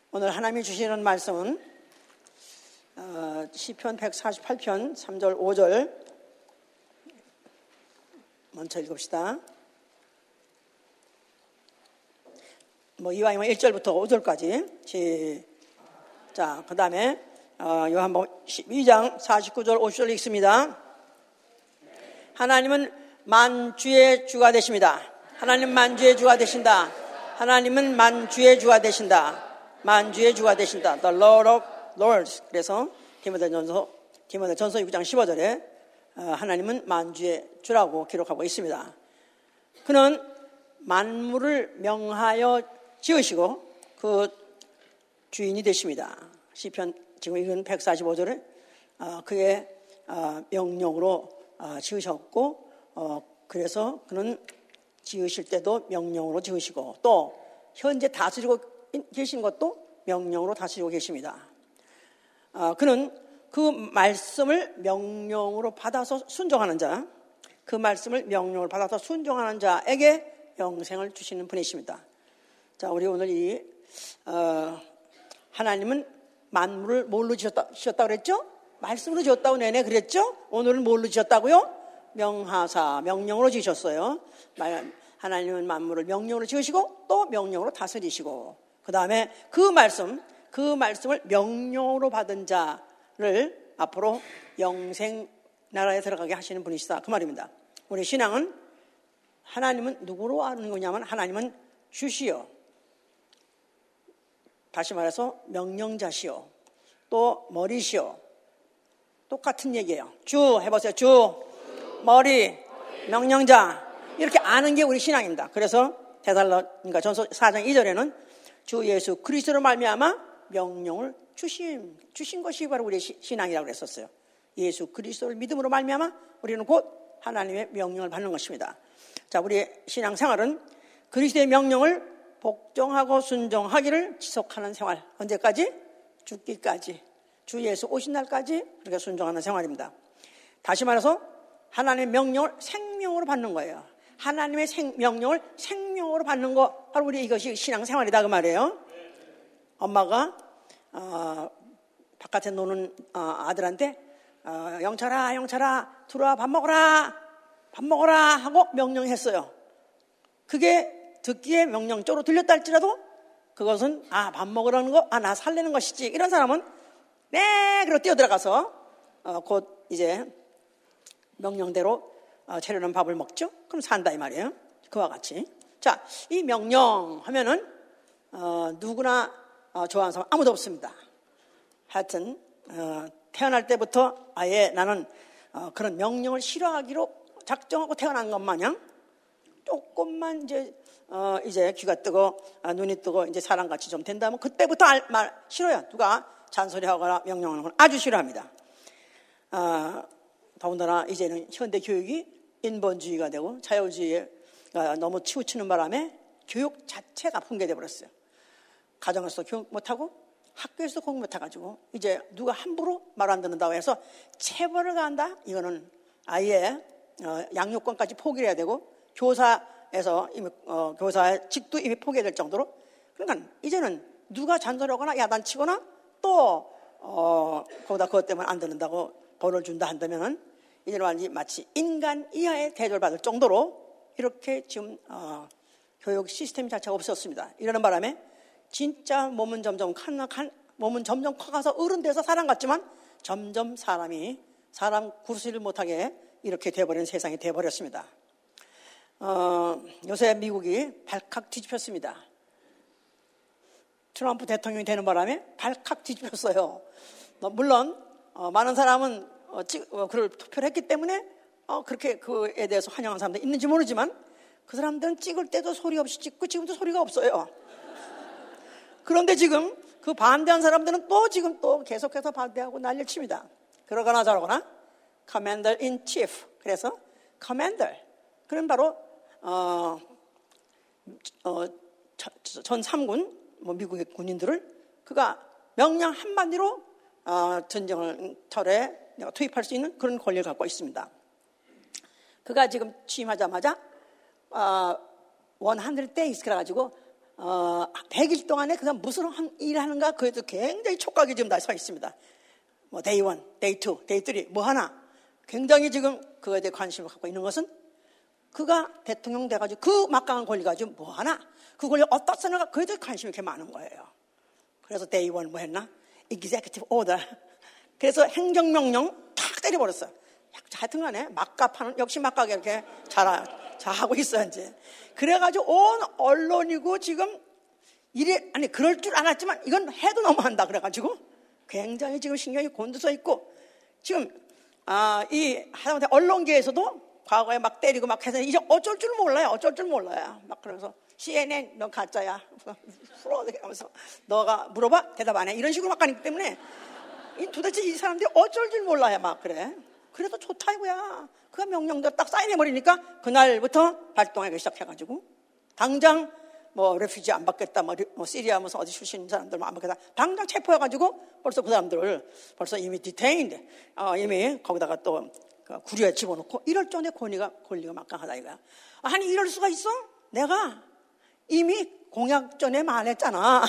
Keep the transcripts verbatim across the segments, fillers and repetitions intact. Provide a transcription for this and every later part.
오늘 하나님이 주시는 말씀은 어, 시편 백사십팔 편 삼 절 오 절 먼저 읽읍시다. 뭐 이왕이면 일 절부터 오 절까지 시작. 그 다음에 어, 요한복음 십이 장 사십구 절 오십 절 읽습니다. 하나님은 만주의 주가 되십니다. 하나님은 만주의 주가 되신다. 하나님은 만주의 주가 되신다. 만주의 주가 되신다. The Lord of Lords. 그래서 디모데전서 디모데전서 육 장 십오 절에 하나님은 만주의 주라고 기록하고 있습니다. 그는 만물을 명하여 지으시고 그 주인이 되십니다. 시편 지금 읽은 백사십오 절에 그의 명령으로 지으셨고 그래서 그는 지으실 때도 명령으로 지으시고 또 현재 다스리고 계신 것도 명령으로 다스리고 계십니다. 아, 그는 그 말씀을 명령으로 받아서 순종하는 자, 그 말씀을 명령을 받아서 순종하는 자에게 영생을 주시는 분이십니다. 자, 우리 오늘 이 어, 하나님은 만물을 뭘로 지었다, 지었다고 그랬죠? 말씀으로 지었다고 내내 그랬죠? 오늘은 뭘로 지었다고요? 명하사, 명령으로 지으셨어요. 하나님은 만물을 명령으로 지으시고 또 명령으로 다스리시고 그 다음에 그 말씀, 그 말씀을 명령으로 받은 자를 앞으로 영생 나라에 들어가게 하시는 분이시다. 그 말입니다. 우리 신앙은 하나님은 누구로 아는 거냐면 하나님은 주시요. 다시 말해서 명령자시요. 또 머리시요. 똑같은 얘기예요. 주 해보세요. 주, 머리, 명령자. 이렇게 아는 게 우리 신앙입니다. 그래서 데살로니가 전서 사 장 이 절에는 주 예수 그리스도로 말미암아 명령을 주신 주신 것이 바로 우리의 신앙이라고 그랬었어요. 예수 그리스도를 믿음으로 말미암아 우리는 곧 하나님의 명령을 받는 것입니다. 자, 우리의 신앙 생활은 그리스도의 명령을 복종하고 순종하기를 지속하는 생활. 언제까지? 죽기까지. 주 예수 오신 날까지 그렇게 순종하는 생활입니다. 다시 말해서 하나님의 명령을 생명으로 받는 거예요. 하나님의 생, 명령을 생명으로 받는 거 바로 우리 이것이 신앙생활이다 그 말이에요. 엄마가 어, 바깥에 노는 어, 아들한테 어, 영철아 영철아 들어와 밥 먹어라 밥 먹어라 하고 명령했어요. 그게 듣기에 명령적으로 들렸다 할지라도 그것은 아, 밥 먹으라는 거, 아, 나 살리는 것이지. 이런 사람은 네 그러고 뛰어들어가서 어, 곧 이제 명령대로 어, 차려놓은 밥을 먹죠. 그럼 산다 이 말이에요. 그와 같이. 자, 이 명령 하면은 어, 누구나 어, 좋아하는 사람 아무도 없습니다. 하여튼 어, 태어날 때부터 아예 나는 어, 그런 명령을 싫어하기로 작정하고 태어난 것 마냥 조금만 이제 어, 이제 귀가 뜨고 아, 눈이 뜨고 이제 사람같이 좀 된다면 그때부터 알, 말 싫어요. 누가 잔소리하거나 명령하는 건 아주 싫어합니다. 어, 더군다나 이제는 현대 교육이 인본주의가 되고 자유주의가 너무 치우치는 바람에 교육 자체가 붕괴되어 버렸어요. 가정에서 교육 못하고 학교에서 공부 못해가지고 이제 누가 함부로 말 안 듣는다고 해서 체벌을 가한다? 이거는 아예 양육권까지 포기를 해야 되고 교사에서 이미 어, 교사의 직도 이미 포기될 정도로. 그러니까 이제는 누가 잔소리하거나 야단치거나 또 어, 거기다 그것 때문에 안 듣는다고 벌을 준다 한다면은 이제는 마치 인간 이하의 대접을 받을 정도로 이렇게 지금 어, 교육 시스템 자체가 없었습니다. 이러는 바람에 진짜 몸은 점점 칸, 칸, 몸은 점점 커가서 어른 돼서 사람 같지만 점점 사람이 사람 구르지를 못하게 이렇게 돼버린 세상이 돼버렸습니다. 어, 요새 미국이 발칵 뒤집혔습니다. 트럼프 대통령이 되는 바람에 발칵 뒤집혔어요. 물론 어, 많은 사람은 어, 찌, 어, 그를 투표를 했기 때문에 어, 그렇게 그에 대해서 환영하는 사람도 있는지 모르지만 그 사람들은 찍을 때도 소리 없이 찍고 지금도 소리가 없어요. 그런데 지금 그 반대한 사람들은 또 지금 또 계속해서 반대하고 난리를 칩니다. 그러거나 저러거나 Commander in Chief. 그래서 Commander. 그럼 바로 어, 어, 전 삼군 뭐 미국의 군인들을 그가 명령 한마디로 어, 전쟁을 털에 투입할 수 있는 그런 권리를 갖고 있습니다. 그가 지금 취임하자마자 어, 백 days 그래가지고 어, 백 일 동안에 그가 무슨 일을 하는가 그에도 굉장히 촉각이 지금 다 서 있습니다. 뭐 데이 원, 데이 투, 데이 쓰리 뭐 하나 굉장히 지금 그거에 대해 관심을 갖고 있는 것은 그가 대통령 돼가지고 그 막강한 권리 가지고 뭐 하나 그 권리 어디다 쓰는가 그에 대해 관심이 이렇게 많은 거예요. 그래서 데이 원 뭐 했나? Executive Order. 그래서 행정명령 탁 때려버렸어요. 하여튼 간에 막가파는 역시 막가게 이렇게 잘, 잘하고 있어요, 이제. 그래가지고 온 언론이고 지금 이래, 아니, 그럴 줄 알았지만 이건 해도 너무한다. 그래가지고 굉장히 지금 신경이 곤두서 있고 지금, 아, 이, 하다못해 언론계에서도 과거에 막 때리고 막 해서 이제 어쩔 줄 몰라요. 어쩔 줄 몰라요. 막 그러면서 씨엔엔 너 가짜야. 프로드 하면서 너가 물어봐 대답 안 해. 이런 식으로 막 가기 때문에 이 도대체 이 사람들이 어쩔 줄 몰라요. 막 그래. 그래도 좋다 이거야. 그가 명령대로 딱 사인해버리니까 그날부터 발동하기 시작해가지고 당장 뭐 레퓨지 안 받겠다, 뭐, 뭐 시리아 무슨 어디 출신 사람들 안 받겠다. 당장 체포해가지고 벌써 그 사람들을 벌써 이미 디테인드, 어, 이미 거기다가 또 구류에 집어넣고 이럴 정도의 권위가 권리가 막강하다 이거야. 아니 이럴 수가 있어? 내가 이미 공약 전에 말했잖아.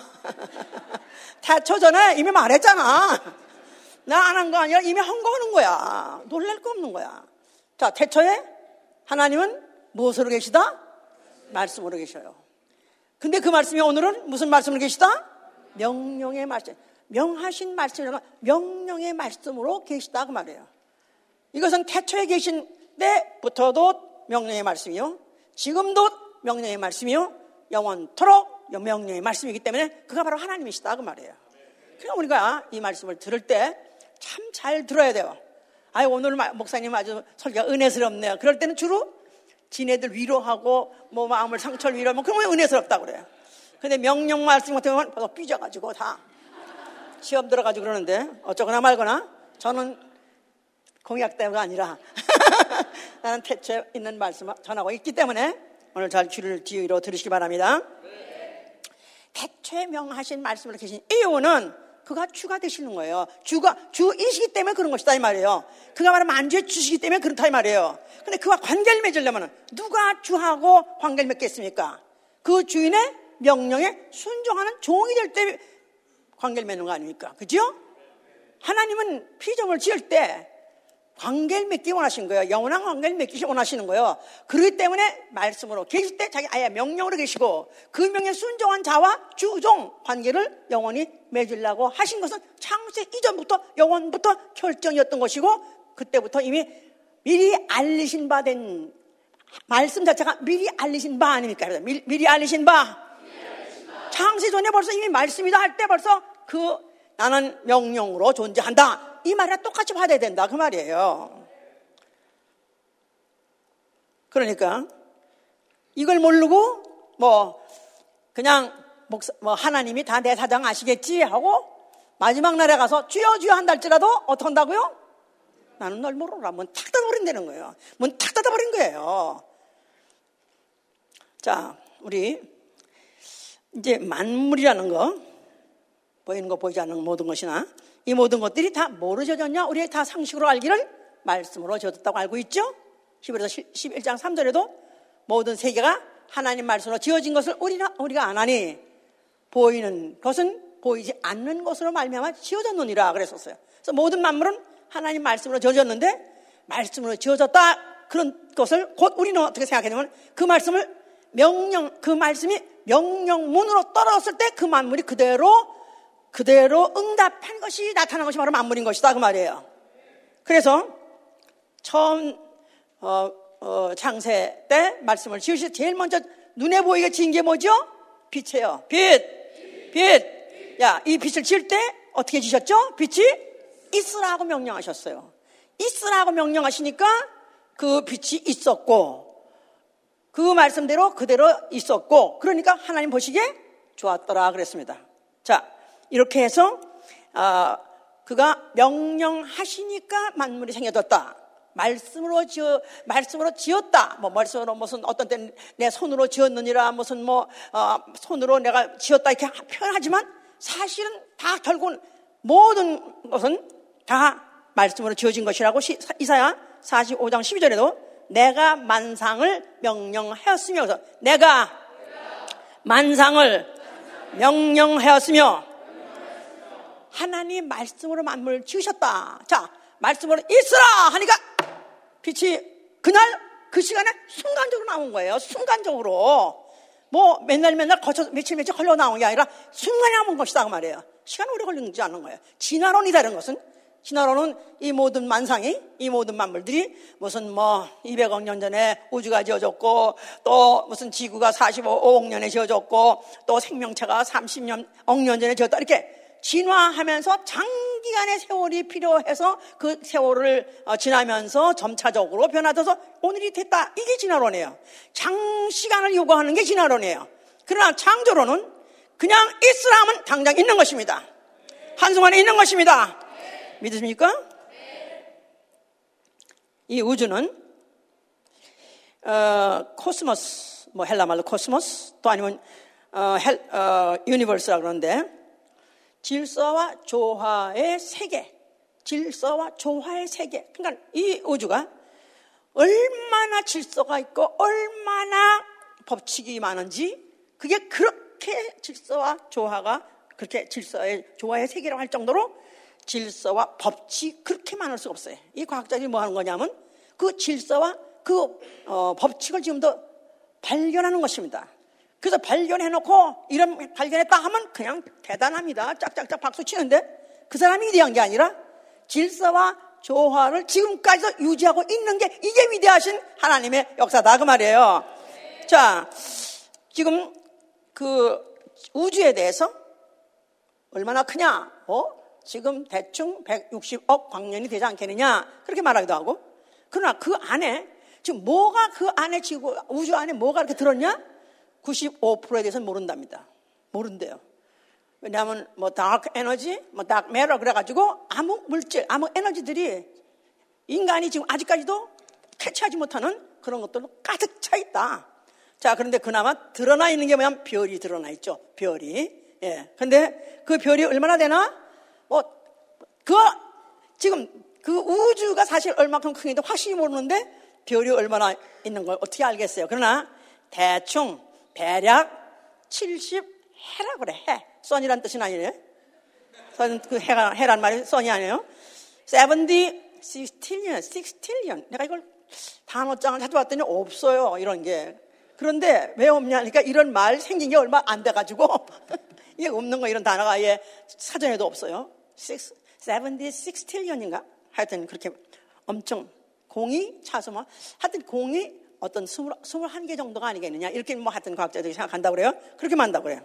태초 전에 이미 말했잖아. 나 안 한 거 아니라 이미 헌거하는 거야. 놀랄 거 없는 거야. 자, 태초에 하나님은 무엇으로 계시다? 말씀으로 계셔요. 근데 그 말씀이 오늘은 무슨 말씀으로 계시다? 명령의 말씀. 명하신 말씀이라는 건 명령의 말씀으로 계시다 그 말이에요. 이것은 태초에 계신 때부터도 명령의 말씀이요. 지금도 명령의 말씀이요. 영원토록 명령의 말씀이기 때문에 그가 바로 하나님이시다 그 말이에요. 그래서 우리가 이 말씀을 들을 때 참 잘 들어야 돼요. 아유 오늘 목사님 아주 설교가 은혜스럽네요. 그럴 때는 주로 지네들 위로하고 뭐 마음을 상처를 위로하면 그러면 은혜스럽다고 그래요. 근데 명령 말씀 같은 경우는 벌써 삐져가지고 다 시험 들어가지고 그러는데 어쩌거나 말거나 저는 공약 때문가 아니라 나는 태초에 있는 말씀을 전하고 있기 때문에 오늘 잘 귀를 기울여 들으시기 바랍니다. 태초에 명하신 말씀을 계신 이유는 그가 주가 되시는 거예요. 주가 주이시기 때문에 그런 것이다 이 말이에요. 그가 바로 만주의 주시기 때문에 그렇다 이 말이에요. 근데 그와 관계를 맺으려면 누가 주하고 관계를 맺겠습니까? 그 주인의 명령에 순종하는 종이 될 때 관계를 맺는 거 아닙니까? 그죠? 하나님은 피조물을 지을 때 관계를 맺기 원하신 거예요. 영원한 관계를 맺기 원하시는 거예요. 그렇기 때문에 말씀으로 계실 때 자기 아예 명령으로 계시고 그 명령에 순종한 자와 주종 관계를 영원히 맺으려고 하신 것은 창세 이전부터 영원부터 결정이었던 것이고 그때부터 이미 미리 알리신 바 된 말씀 자체가 미리 알리신 바 아닙니까? 미리, 미리 알리신 바 창세 전에 벌써 이미 말씀이다 할 때 벌써 그 나는 명령으로 존재한다 이 말이랑 똑같이 받아야 된다 그 말이에요. 그러니까 이걸 모르고 뭐 그냥 목사, 뭐 하나님이 다 내 사정 아시겠지 하고 마지막 날에 가서 주여 주여 한달지라도 어떻게 한다고요? 나는 널 모르라. 문 탁 닫아버린다는 거예요. 문 탁 닫아버린 거예요. 자, 우리 이제 만물이라는 거 보이는 거 보이지 않는 모든 것이나 이 모든 것들이 다 뭐로 지어졌냐? 우리 다 상식으로 알기를 말씀으로 지어졌다고 알고 있죠? 히브리서 십일 장 삼 절에도 모든 세계가 하나님 말씀으로 지어진 것을 우리가, 우리가 안 하니 보이는 것은 보이지 않는 것으로 말미암아 지어졌느니라 그랬었어요. 그래서 모든 만물은 하나님 말씀으로 지어졌는데 말씀으로 지어졌다 그런 것을 곧 우리는 어떻게 생각하냐면 그 말씀을 명령 그 말씀이 명령문으로 떨어졌을 때 그 만물이 그대로 그대로 응답한 것이 나타난 것이 바로 만물인 것이다 그 말이에요. 그래서 처음 어, 어, 창세 때 말씀을 지으실 제일 먼저 눈에 보이게 지은 게 뭐죠? 빛이에요. 빛, 빛. 야, 이 빛을 지을 때 어떻게 지셨죠? 빛이 있으라고 명령하셨어요. 있으라고 명령하시니까 그 빛이 있었고 그 말씀대로 그대로 있었고 그러니까 하나님 보시기에 좋았더라 그랬습니다. 자, 이렇게 해서 어, 그가 명령하시니까 만물이 생겨졌다. 말씀으로 지어 말씀으로 지었다. 뭐 말씀으로 무슨 어떤 때는 내 손으로 지었느니라 무슨 뭐 어, 손으로 내가 지었다 이렇게 표현하지만 사실은 다 결국은 모든 것은 다 말씀으로 지어진 것이라고 시, 이사야 사십오 장 십이 절에도 내가 만상을 명령하였으며 그래서 내가 만상을 명령하였으며 하나님 말씀으로 만물을 지으셨다. 자, 말씀으로 있으라 하니까 빛이 그날 그 시간에 순간적으로 나온 거예요. 순간적으로. 뭐 맨날 맨날 거쳐 며칠 며칠 걸려 나온 게 아니라 순간에 나온 것이다 그 말이에요. 시간 오래 걸리지 않은 거예요. 진화론이라는 것은, 진화론은 이 모든 만상이, 이 모든 만물들이 무슨 뭐 이백억 년 전에 우주가 지어졌고, 또 무슨 지구가 사십오억 년에 지어졌고, 또 생명체가 삼십억 년 전에 지었다, 이렇게 진화하면서 장기간의 세월이 필요해서 그 세월을 지나면서 점차적으로 변화돼서 오늘이 됐다. 이게 진화론이에요. 장시간을 요구하는 게 진화론이에요. 그러나 창조론은 그냥 있으라 하면 당장 있는 것입니다. 한순간에 있는 것입니다. 믿으십니까? 이 우주는 어, 코스모스, 뭐 헬라 말로 코스모스, 또 아니면 어, 헬, 어, 유니버스라 그러는데, 질서와 조화의 세계, 질서와 조화의 세계. 그러니까 이 우주가 얼마나 질서가 있고 얼마나 법칙이 많은지, 그게 그렇게 질서와 조화가, 그렇게 질서의 조화의 세계라고 할 정도로 질서와 법칙이 그렇게 많을 수가 없어요. 이 과학자들이 뭐 하는 거냐면 그 질서와 그 어, 법칙을 지금도 발견하는 것입니다. 그래서 발견해놓고 이런 발견했다 하면 그냥 대단합니다. 짝짝짝 박수 치는데, 그 사람이 위대한 게 아니라 질서와 조화를 지금까지도 유지하고 있는 게, 이게 위대하신 하나님의 역사다 그 말이에요. 자, 지금 그 우주에 대해서 얼마나 크냐, 어? 지금 대충 백육십억 광년이 되지 않겠느냐, 그렇게 말하기도 하고. 그러나 그 안에 지금 뭐가, 그 안에 지구 우주 안에 뭐가 이렇게 들었냐? 구십오 퍼센트에 대해서는 모른답니다. 모른대요. 왜냐하면 뭐 다크 에너지, 뭐 다크 매터 그래가지고 암흑 물질, 암흑 에너지들이 인간이 지금 아직까지도 캐치하지 못하는 그런 것들로 가득 차 있다. 자, 그런데 그나마 드러나 있는 게 뭐냐면 별이 드러나 있죠. 별이. 예. 근데 그 별이 얼마나 되나? 뭐, 그, 지금 그 우주가 사실 얼마큼 큰지도 확실히 모르는데 별이 얼마나 있는 걸 어떻게 알겠어요. 그러나 대충 대략 칠십 해라 그래. 해. 선이란 뜻은 아니네. 선, 그 해가, 해란 말이 선이 아니에요. 칠십, 식스틸리언, 식스틸리언. 내가 이걸 단어장을 찾아봤더니 없어요. 이런 게. 그런데 왜 없냐? 그러니까 이런 말 생긴 게 얼마 안 돼가지고 이게 없는 거, 이런 단어가 아예 사전에도 없어요. 칠십, 식스틸리언인가? 하여튼 그렇게 엄청 공이 차서 뭐 하여튼 공이 어떤 스물한 개 정도가 아니겠느냐, 이렇게 뭐 하여튼 과학자들이 생각한다고 그래요. 그렇게 만다고 그래요.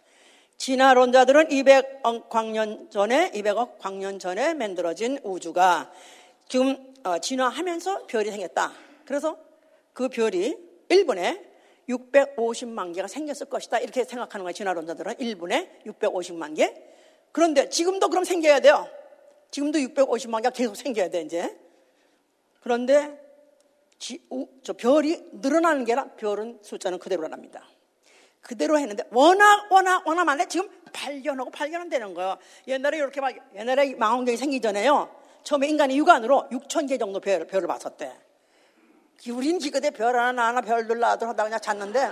진화론자들은 이백억 광년 전에, 이백억 광년 전에 만들어진 우주가 지금 어, 진화하면서 별이 생겼다. 그래서 그 별이 일 분에 육백오십만 개가 생겼을 것이다, 이렇게 생각하는 거예요. 진화론자들은 일 분에 육백오십만 개. 그런데 지금도 그럼 생겨야 돼요. 지금도 육백오십만 개가 계속 생겨야 돼 이제. 그런데 지, 우, 저 별이 늘어나는 게 아니라 별은 숫자는 그대로랍니다. 그대로 했는데 워낙 워낙 워낙 많은데 지금 발견하고 발견은 되는 거예요. 옛날에 이렇게 막, 옛날에 망원경이 생기기 전에요, 처음에 인간이 육안으로 육천 개 정도 별, 별을 봤었대. 우린 기껏해 별 하나 하나 별들 나도 하다 그냥 잤는데,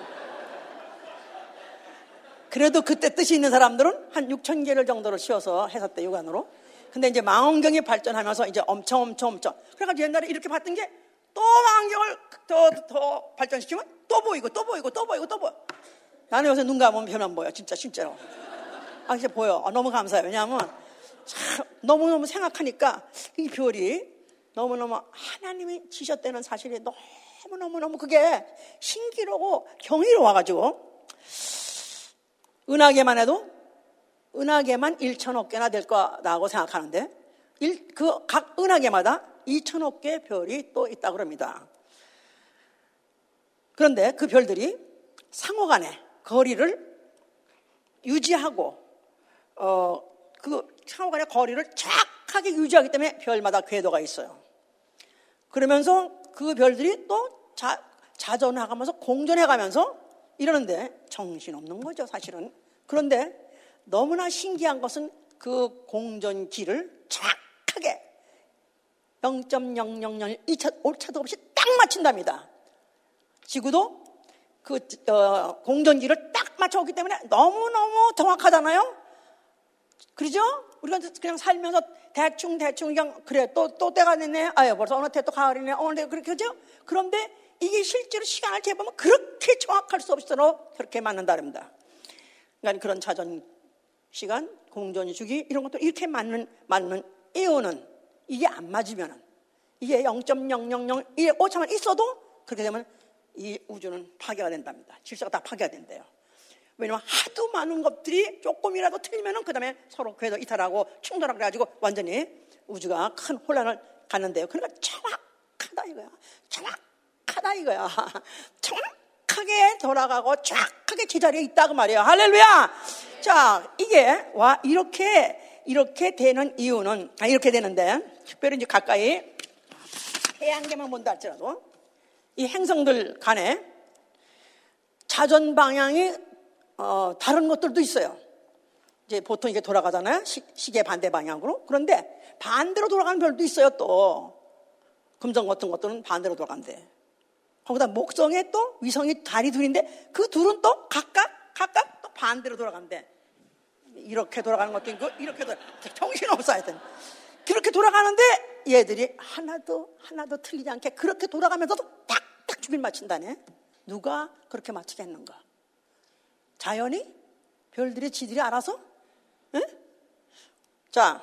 그래도 그때 뜻이 있는 사람들은 한 육천 개를 정도를 씌워서 했었대, 육안으로. 근데 이제 망원경이 발전하면서 이제 엄청 엄청 엄청, 그래가지고 옛날에 이렇게 봤던 게 또 망원경을 더, 더 발전시키면 또 보이고 또 보이고 또 보이고 또 보여. 나는 요새 눈 감으면 별 안 보여. 진짜 진짜로. 아, 진짜 보여. 아, 너무 감사해요. 왜냐하면 참 너무너무 생각하니까 이 별이 너무너무 하나님이 지셨다는 사실이 너무너무너무 그게 신기하고 경이로워가지고, 은하계만 해도 은하계만 일천억 개나 될 거라고 생각하는데, 그 각 은하계마다 이천억 개의 별이 또 있다고 합니다. 그런데 그 별들이 상호 간의 거리를 유지하고, 어, 그 상호 간의 거리를 정확하게 유지하기 때문에 별마다 궤도가 있어요. 그러면서 그 별들이 또 자, 자전해가면서 공전해가면서 이러는데 정신없는 거죠, 사실은. 그런데 너무나 신기한 것은 그 공전기를 정확하게 영 점 영영영 이차, 오차도 없이 딱 맞춘답니다. 지구도 그 어, 공전기를 딱 맞춰왔기 때문에 너무너무 정확하잖아요. 그러죠? 우리가 그냥 살면서 대충 대충 그냥 그래 또 또 때가 됐네. 아유 벌써 어느 때 또 가을이네. 어느 때 그렇게 하죠? 그런데 이게 실제로 시간을 재보면 그렇게 정확할 수 없도록 그렇게 맞는다 그럽니다. 그러니까 그런 자전 시간, 공전 주기 이런 것도 이렇게 맞는 맞는 이유는 이게 안 맞으면은 이게 영 점 영영영 오차만 있어도 그렇게 되면 이 우주는 파괴가 된답니다. 질서가 다 파괴가 된대요. 왜냐면 하도 많은 것들이 조금이라도 틀리면은 그 다음에 서로 궤도 이탈하고 충돌하고 그래가지고 완전히 우주가 큰 혼란을 갖는데요. 그러니까 정확하다 이거야. 정확하다 이거야. 정확하게 돌아가고 정확하게 제자리에 있다 그 말이에요. 할렐루야. 자, 이게 와 이렇게 이렇게 되는 이유는 아, 이렇게 되는데 특별히 이제 가까이 태양계만 본다 할지라도 이 행성들 간에 자전 방향이 어, 다른 것들도 있어요. 이제 보통 이게 돌아가잖아요. 시, 시계 반대 방향으로. 그런데 반대로 돌아가는 별도 있어요. 또 금성 같은 것들은 반대로 돌아간대. 거기다 목성에 또 위성이 달이 둘인데 그 둘은 또 각각 각각 또 반대로 돌아간대. 이렇게 돌아가는 것도 있고 이렇게 돌아 정신없어 하여튼 그렇게 돌아가는데 얘들이 하나도 하나도 틀리지 않게 그렇게 돌아가면서도 딱딱 주길 맞춘다네. 누가 그렇게 맞추게 했는가? 자연이? 별들이 지들이 알아서? 에? 자,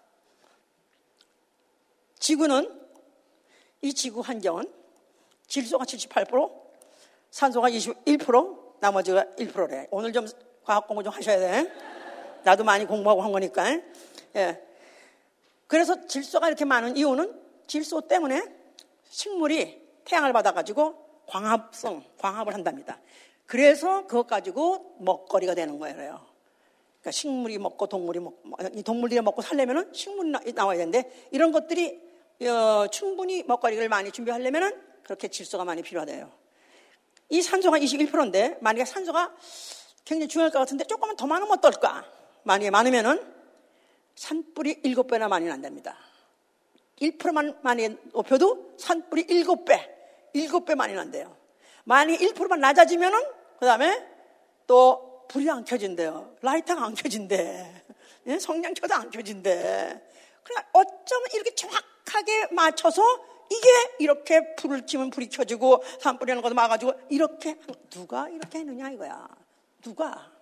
지구는 이 지구 환경은 질소가 칠십팔 퍼센트, 산소가 이십일 퍼센트, 나머지가 일 퍼센트래. 오늘 좀 과학 공부 좀 하셔야 돼. 나도 많이 공부하고 한 거니까. 예. 그래서 질소가 이렇게 많은 이유는 질소 때문에 식물이 태양을 받아가지고 광합성, 광합을 한답니다. 그래서 그것 가지고 먹거리가 되는 거예요. 그러니까 식물이 먹고 동물이 먹고, 동물들이 먹고 살려면은 식물이 나, 나와야 되는데 이런 것들이 어, 충분히 먹거리를 많이 준비하려면은 그렇게 질소가 많이 필요하대요. 이 산소가 이십일 퍼센트인데 만약에 산소가 굉장히 중요할 것 같은데 조금만 더 많으면 어떨까? 만약에 많으면은 산불이 일곱 배나 많이 난답니다. 일 퍼센트만 많이 높여도 산불이 일곱 배, 일곱 배 많이 난대요. 만약에 일 퍼센트만 낮아지면은 그 다음에 또 불이 안 켜진대요. 라이터가 안 켜진대. 예? 성냥켜도 안 켜진대. 그러니까 어쩌면 이렇게 정확하게 맞춰서 이게 이렇게 불을 찌면 불이 켜지고 산불이 나는 것도 막아가지고 이렇게 누가 이렇게 했느냐 이거야. 누가?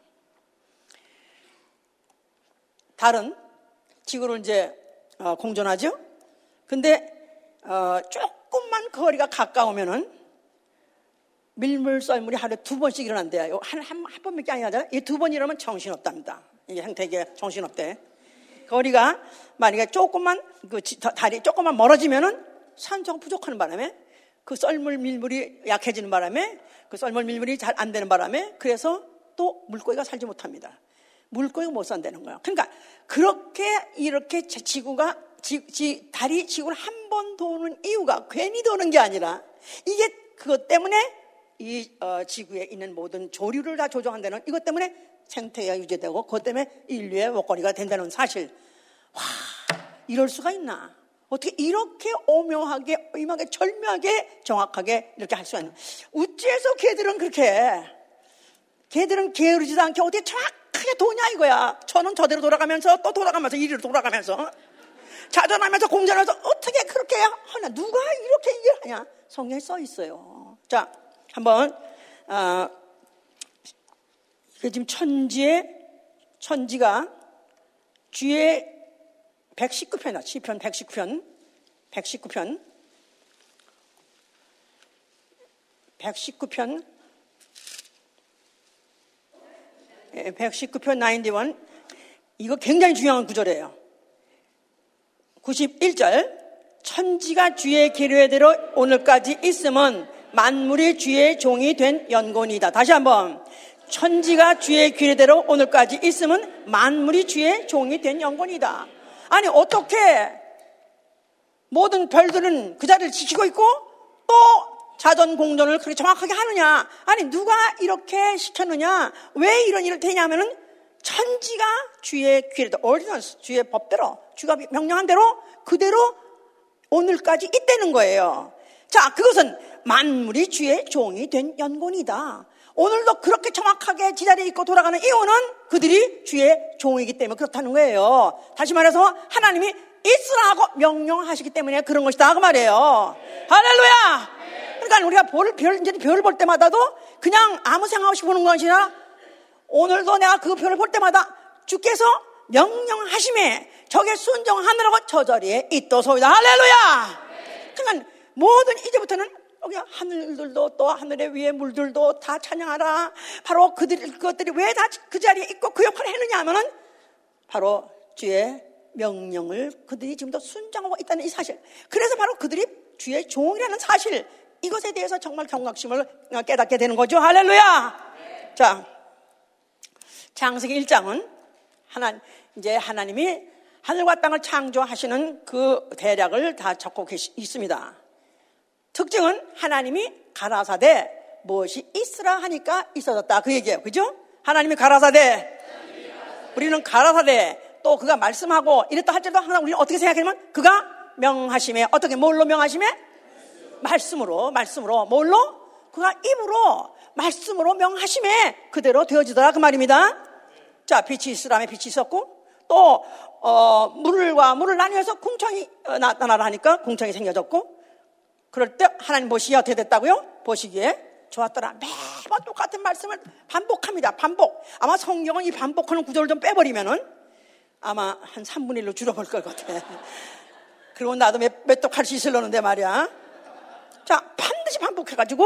달은 지구를 이제 어, 공전하죠. 근데 어, 조금만 거리가 가까우면은 밀물 썰물이 하루에 두 번씩 일어난대요. 한, 한, 한 번밖에 아니잖아요. 이 두 번 일어나면 정신없답니다. 이게 형태가 정신없대. 거리가 만약에 조금만 그 달이 조금만 멀어지면은 산소가 부족하는 바람에 그 썰물 밀물이 약해지는 바람에 그 썰물 밀물이 잘 안 되는 바람에 그래서 또 물고기가 살지 못합니다. 물고기가 못 산다는 거예요. 그러니까 그렇게 이렇게 지구가 지, 지, 달이 지구를 한 번 도는 이유가 괜히 도는 게 아니라 이게 그것 때문에 이 어, 지구에 있는 모든 조류를 다 조정한다는 이것 때문에 생태계가 유지되고 그것 때문에 인류의 먹거리가 된다는 사실. 와, 이럴 수가 있나? 어떻게 이렇게 오묘하게, 오묘하게, 절묘하게, 정확하게 이렇게 할 수가 있나? 우찌에서 개들은 그렇게, 개들은 게으르지도 않게 어떻게 정확하게 도냐 이거야. 저는 저대로 돌아가면서 또 돌아가면서 이리로 돌아가면서 자전하면서 공전하면서 어떻게 그렇게 하냐? 누가 이렇게 일을 하냐? 성경에 써 있어요. 자, 한번 어, 이게 지금 천지에 천지가 주의 백십구 편이야. 시편 백십구 편, 백십구 편, 백십구 편, 백십구 편 구십일. 이거 굉장히 중요한 구절이에요. 구십일 절. 천지가 주의 계례대로 오늘까지 있음은 만물이 주의 종이 된 연곤이다. 다시 한번. 천지가 주의 규례대로 오늘까지 있음은 만물이 주의 종이 된 연곤이다. 아니 어떻게 모든 별들은 그 자리를 지키고 있고 또 자전 공전을 그렇게 정확하게 하느냐? 아니 누가 이렇게 시켰느냐? 왜 이런 일을 되냐면은 천지가 주의 규례대로, ordinance, 주의 법대로, 주가 명령한 대로 그대로 오늘까지 있다는 거예요. 자, 그것은 만물이 주의 종이 된 연곤이다. 오늘도 그렇게 정확하게 제자리에 있고 돌아가는 이유는 그들이 주의 종이기 때문에 그렇다는 거예요. 다시 말해서 하나님이 있으라고 명령하시기 때문에 그런 것이다 그 말이에요. 할렐루야. 그러니까 우리가 별, 별, 별을 볼 때마다도 그냥 아무 생각 없이 보는 것이 아니라 오늘도 내가 그 별을 볼 때마다 주께서 명령하심에 저게 순종하느라고 저 자리에 있도소이다. 할렐루야. 그러니까 모든 이제부터는 여기 하늘들도 또 하늘의 위에 물들도 다 찬양하라. 바로 그들, 그것들이 왜 다 그 자리에 있고 그 역할을 했느냐 하면은 바로 주의 명령을 그들이 지금도 순종하고 있다는 이 사실. 그래서 바로 그들이 주의 종이라는 사실, 이것에 대해서 정말 경각심을 깨닫게 되는 거죠. 할렐루야. 네. 자, 창세기 일 장은 하나, 이제 하나님이 하늘과 땅을 창조하시는 그 대략을 다 적고 계시, 있습니다. 특징은 하나님이 가라사대 무엇이 있으라 하니까 있어졌다 그 얘기예요. 그죠? 하나님이 가라사대, 우리는 가라사대, 또 그가 말씀하고 이랬다 할지라도 항상 우리는 어떻게 생각하냐면 그가 명하심에, 어떻게 뭘로 명하심에? 말씀으로, 말씀으로. 뭘로? 그가 입으로 말씀으로 명하심에 그대로 되어지더라 그 말입니다. 자, 빛이 있으라며 빛이 있었고, 또 어, 물과 물을 나뉘어서 궁창이 나타나라 하니까 궁창이 생겨졌고, 그럴 때 하나님 보시기에 어떻게 됐다고요? 보시기에 좋았더라. 매번 똑같은 말씀을 반복합니다. 반복. 아마 성경은 이 반복하는 구조를 좀 빼버리면은 아마 한 삼분의 일로 줄어볼 것 같아. 그리고 나도 몇, 몇 독 할 수 있으려는데 말이야. 자, 반드시 반복해가지고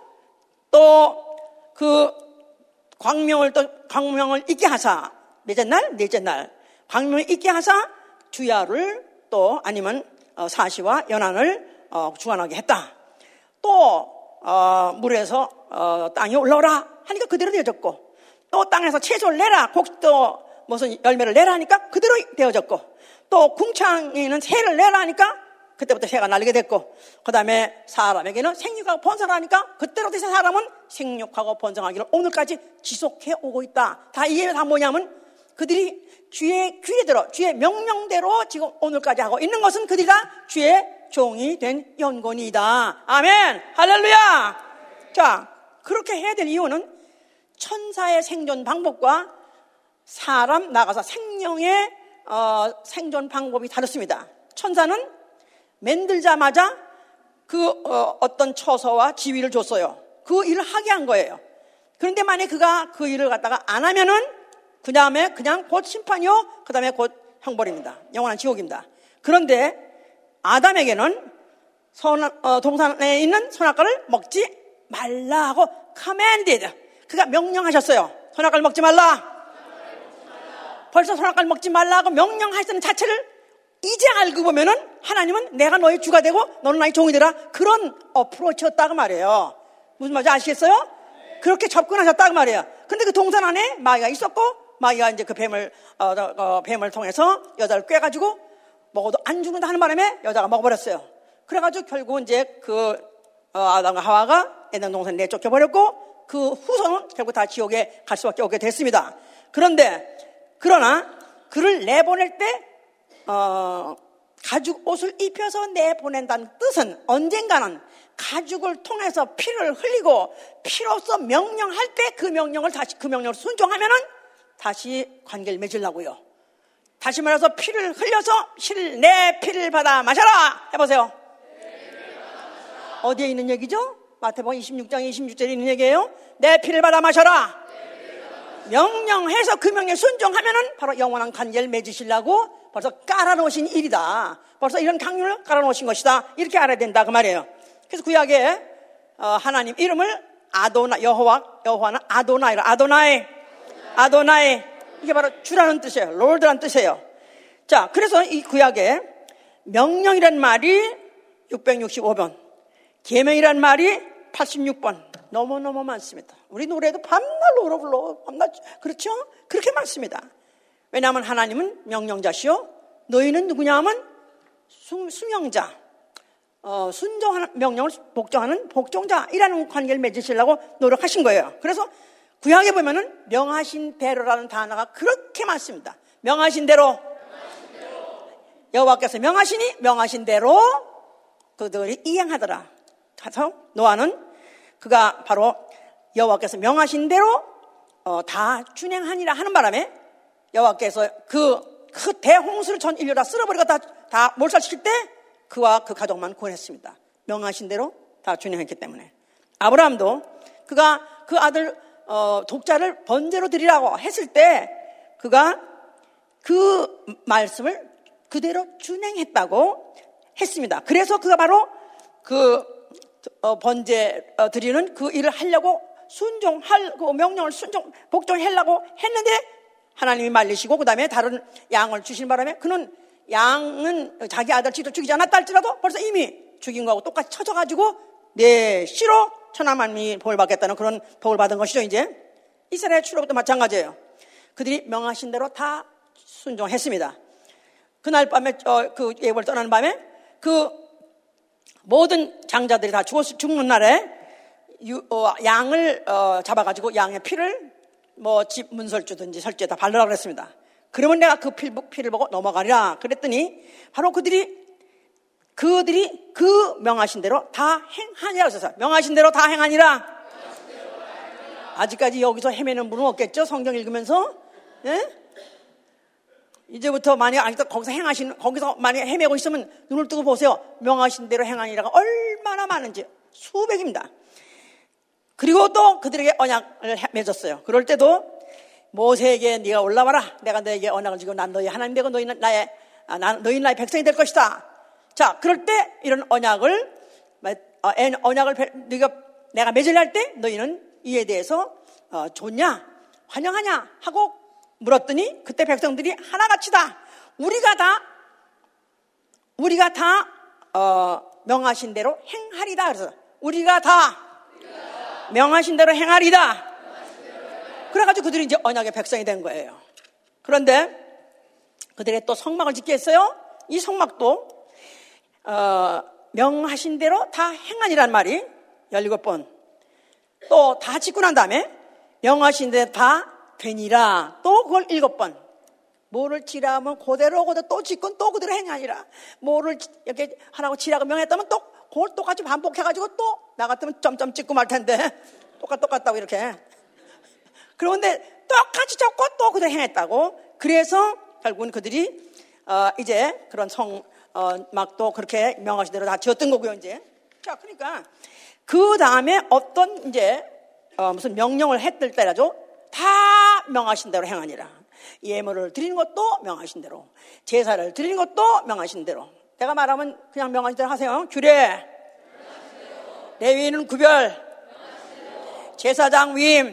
또 그 광명을 또 광명을 있게 하사, 넷째 날, 넷째 날 광명을 있게 하사 주야를 또 아니면 어, 사시와 연한을 어, 주관하게 했다. 또 어, 물에서 어, 땅이 올라오라 하니까 그대로 되어졌고, 또 땅에서 채소를 내라, 곡도 무슨 열매를 내라 하니까 그대로 되어졌고, 또 궁창에는 새를 내라 하니까 그때부터 새가 날리게 됐고, 그 다음에 사람에게는 생육하고 번성하니까 그때로 돼서 사람은 생육하고 번성하기를 오늘까지 지속해 오고 있다. 다 이게 다 뭐냐면 그들이 주의 귀에 들어 주의 명령대로 지금 오늘까지 하고 있는 것은 그들이 다 주의 종이 된 연곤이다. 아멘. 할렐루야. 자, 그렇게 해야 될 이유는 천사의 생존 방법과 사람 나가서 생명의 어, 생존 방법이 다릅니다. 천사는 만들자마자 그 어, 어떤 처소와 지위를 줬어요. 그 일을 하게 한 거예요. 그런데 만약에 그가 그 일을 갖다가 안 하면은 그 다음에 그냥 곧 심판이요, 그 다음에 곧 형벌입니다. 영원한 지옥입니다. 그런데 아담에게는 선, 어, 동산에 있는 선악과를 먹지 말라 하고 commanded, 그가 명령하셨어요. 선악과를 먹지 말라. 벌써 선악과를 먹지 말라 하고 명령하시는 자체를 이제 알고 보면은 하나님은 내가 너의 주가 되고 너는 나의 종이 되라, 그런 어프로치였다고 말이에요. 무슨 말인지 아시겠어요? 그렇게 접근하셨다고 말이에요. 근데 그 동산 안에 마귀가 있었고, 마귀가 이제 그 뱀을 어, 어, 뱀을 통해서 여자를 꿰가지고 먹어도 안 죽는다 하는 바람에 여자가 먹어버렸어요. 그래가지고 결국 이제 그 어, 아담과 하와가 에덴 동산에 내쫓겨 버렸고, 그 후손은 결국 다 지옥에 갈 수밖에 없게 됐습니다. 그런데 그러나 그를 내보낼 때 어, 가죽 옷을 입혀서 내보낸다는 뜻은 언젠가는 가죽을 통해서 피를 흘리고 피로써 명령할 때 그 명령을 다시 그 명령을 순종하면은 다시 관계를 맺으려고요. 다시 말해서 피를 흘려서 실, 내 피를 받아 마셔라 해보세요. 어디에 있는 얘기죠? 마태복음 이십육 장 이십육 절에 있는 얘기예요. 내 피를 받아 마셔라. 명령해서 그 명령에 순종하면은 바로 영원한 관계를 맺으시려고 벌써 깔아놓으신 일이다. 벌써 이런 강률을 깔아놓으신 것이다. 이렇게 알아야 된다 그 말이에요. 그래서 구약에 어, 하나님 이름을 아도나, 여호와, 여호와는 아도나이라. 아도나이, 아도나이. 이게 바로 주라는 뜻이에요. 롤드라는 뜻이에요. 자, 그래서 이 구약에 명령이란 말이 육백육십오 번, 계명이란 말이 팔십육 번, 너무너무 많습니다. 우리 노래도 밤낮 노래 불러. 밤낮, 그렇죠? 그렇게 많습니다. 왜냐하면 하나님은 명령자시요, 너희는 누구냐 하면 수, 수명자, 어, 순종하는 명령을 복종하는 복종자이라는 관계를 맺으시려고 노력하신 거예요. 그래서 구약에 보면은 명하신 대로라는 단어가 그렇게 많습니다. 명하신 대로, 여호와께서 명하시니 명하신 대로 그들이 이행하더라. 그래서 노아는 그가 바로 여호와께서 명하신 대로 어, 다 준행하니라 하는 바람에 여호와께서 그, 그 대홍수를 전 인류 다 쓸어버리고 다, 다 몰살시킬 때 그와 그 가족만 구원했습니다. 명하신 대로 다 준행했기 때문에. 아브라함도 그가 그 아들 어, 독자를 번제로 드리라고 했을 때 그가 그 말씀을 그대로 준행했다고 했습니다. 그래서 그가 바로 그 어, 번제 어, 드리는 그 일을 하려고 순종하고 명령을 순종 복종하려고 했는데 하나님이 말리시고 그 다음에 다른 양을 주신 바람에 그는 양은 자기 아들 직접 죽이지 않았다 할지라도 벌써 이미 죽인 거하고 똑같이 쳐져가지고 내 씨로 천하만민이 복을 받겠다는 그런 복을 받은 것이죠. 이제 이스라엘 출애굽도 마찬가지예요. 그들이 명하신 대로 다 순종했습니다. 그날 밤에 어, 그 예벌 떠나는 밤에 그 모든 장자들이 다 죽었, 죽는 날에 유, 어, 양을 어, 잡아가지고 양의 피를 뭐 집 문설주든지 설주에다 바르라고 그랬습니다. 그러면 내가 그 피, 피를 보고 넘어가리라 그랬더니 바로 그들이 그들이 그 명하신 대로 다 행하니라 그랬어요. 명하신 대로 다 행하니라. 아직까지 여기서 헤매는 분은 없겠죠? 성경 읽으면서. 예? 이제부터 만약 아직도 거기서 행하신, 거기서 만약 헤매고 있으면 눈을 뜨고 보세요. 명하신 대로 행하니라가 얼마나 많은지 수백입니다. 그리고 또 그들에게 언약을 맺었어요. 그럴 때도 모세에게 네가 올라와라. 내가 너에게 언약을 주고 난 너희 하나님 되고 너희는 나의, 아, 난, 너희는 나의 백성이 될 것이다. 자, 그럴 때 이런 언약을, 어, 언약을 네가, 내가 맺으려 할 때 너희는 이에 대해서 어, 좋냐? 환영하냐? 하고 물었더니 그때 백성들이 하나같이다. 우리가 다, 우리가 다, 어, 명하신 대로 행하리다. 그래서 우리가 다 명하신 대로 행하리다. 그래가지고 그들이 이제 언약의 백성이 된 거예요. 그런데 그들의 또 성막을 짓게 했어요. 이 성막도 어, 명하신 대로 다 행하니란 말이 열일곱 번. 또 다 짓고 난 다음에 명하신 대로 다 되니라. 또 그걸 일곱 번. 뭐를 지라면 그대로 그대로 또 짓고 또 그대로 행하니라. 뭐를 이렇게 하라고 지라고 명했다면 또 그걸 똑같이 반복해가지고 또 나 같으면 점점 찍고 말 텐데 똑같 똑같다고 이렇게. 그런데 똑같이 적고 또 그대로 행했다고. 그래서 결국은 그들이 어, 이제 그런 성 어, 막도 그렇게 명하신 대로 다 지었던 거고요. 이제 자, 그러니까 그 다음에 어떤 이제 어, 무슨 명령을 했을 때라죠. 다 명하신 대로 행하니라. 예물을 드리는 것도 명하신 대로, 제사를 드리는 것도 명하신 대로. 내가 말하면 그냥 명하신 대로 하세요. 규례, 레위인은 구별, 제사장 위임.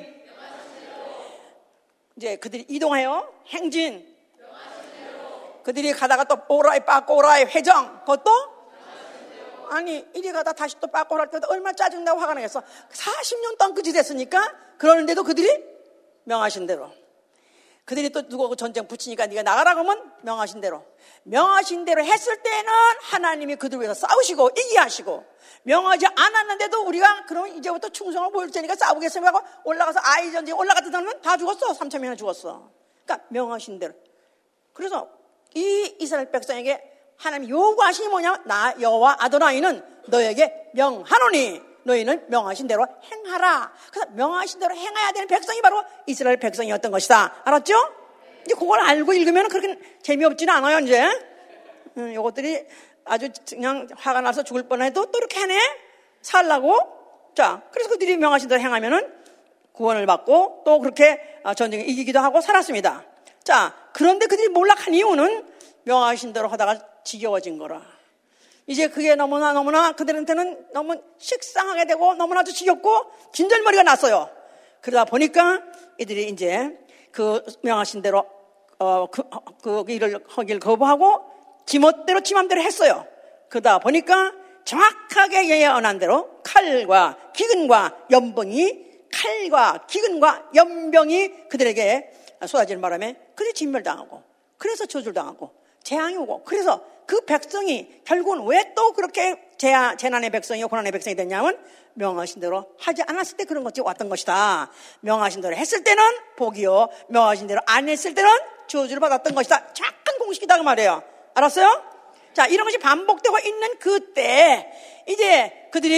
이제 그들이 이동해요. 행진. 그들이 가다가 또 오라이 빠꼬 오라이 회정. 그것도 아니 이리 가다 다시 또 빠꼬 오랄 때도 얼마나 짜증나고 화가 나겠어. 사십 년 동안 그지 됐으니까. 그러는데도 그들이 명하신 대로. 그들이 또 누구 전쟁 붙이니까 네가 나가라 그러면 명하신 대로. 명하신 대로 했을 때는 하나님이 그들 위해서 싸우시고 이기게 하시고, 명하지 않았는데도 우리가 그럼 이제부터 충성을 보일 테니까 싸우겠습니다 하고 올라가서 아이 전쟁 올라갔다면 다 죽었어. 삼천 명이나 죽었어. 그러니까 명하신 대로. 그래서 이 이스라엘 백성에게 하나님 요구하시니 뭐냐면 나 여호와 아도나이는 너에게 명하노니 너희는 명하신 대로 행하라. 그래서 명하신 대로 행해야 되는 백성이 바로 이스라엘 백성이었던 것이다. 알았죠? 이제 그걸 알고 읽으면 그렇게 재미없지는 않아요. 이제 음, 요것들이 아주 그냥 화가 나서 죽을 뻔해도 또 이렇게 해내 살라고. 자, 그래서 그들이 명하신 대로 행하면은 구원을 받고 또 그렇게 전쟁에 이기기도 하고 살았습니다. 자, 그런데 그들이 몰락한 이유는 명하신 대로 하다가 지겨워진 거라. 이제 그게 너무나 너무나 그들한테는 너무 식상하게 되고 너무나도 지겹고 진절머리가 났어요. 그러다 보니까 이들이 이제 그 명하신 대로 어, 그, 그 일을 하길 거부하고 지멋대로 지맘대로 했어요. 그러다 보니까 정확하게 예언한 대로 칼과 기근과 연병이 칼과 기근과 연병이 그들에게 쏟아지는 바람에 그들이 진멸당하고, 그래서 저주당하고 재앙이 오고, 그래서 그 백성이 결국은 왜 또 그렇게 재난, 재난의 백성이요 고난의 백성이 됐냐면 명하신 대로 하지 않았을 때 그런 것이 왔던 것이다. 명하신 대로 했을 때는 복이요, 명하신 대로 안 했을 때는 저주를 받았던 것이다. 착한 공식이다 그 말이에요. 알았어요? 자, 이런 것이 반복되고 있는 그때 이제 그들이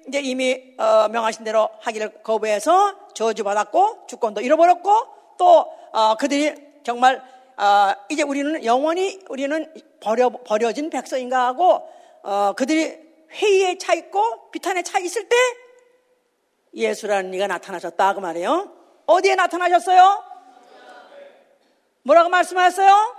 이제 이미 어, 명하신 대로 하기를 거부해서 저주받았고 주권도 잃어버렸고 또 어, 그들이 정말 어, 이제 우리는 영원히 우리는 버려, 버려진 백성인가 하고 어, 그들이 회의에 차 있고 비탄에 차 있을 때 예수라는 이가 나타나셨다 그 말이에요. 어디에 나타나셨어요? 뭐라고 말씀하셨어요?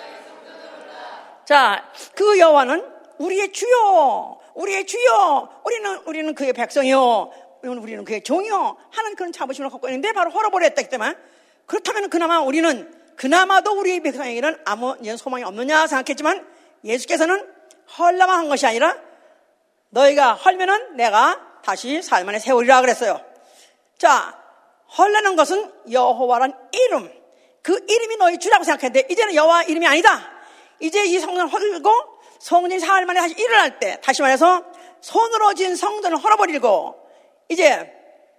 자, 그 여호와는 우리의 주요, 우리의 주요, 우리는 우리는 그의 백성이요, 우리는 그의 종이요 하는 그런 자부심을 갖고 있는데 바로 헐어버렸기 때문에 그렇다면 그나마 우리는 그나마도 우리의 백성에게는 아무 소망이 없느냐 생각했지만 예수께서는 헐라만 한 것이 아니라 너희가 헐면은 내가 다시 사흘 만에 세우리라 그랬어요. 자, 헐라는 것은 여호와란 이름, 그 이름이 너희 주라고 생각했는데 이제는 여호와 이름이 아니다. 이제 이 성전을 헐고 성전이 사흘 만에 다시 일어날 때, 다시 말해서 손으로 진 성전을 헐어버리고 이제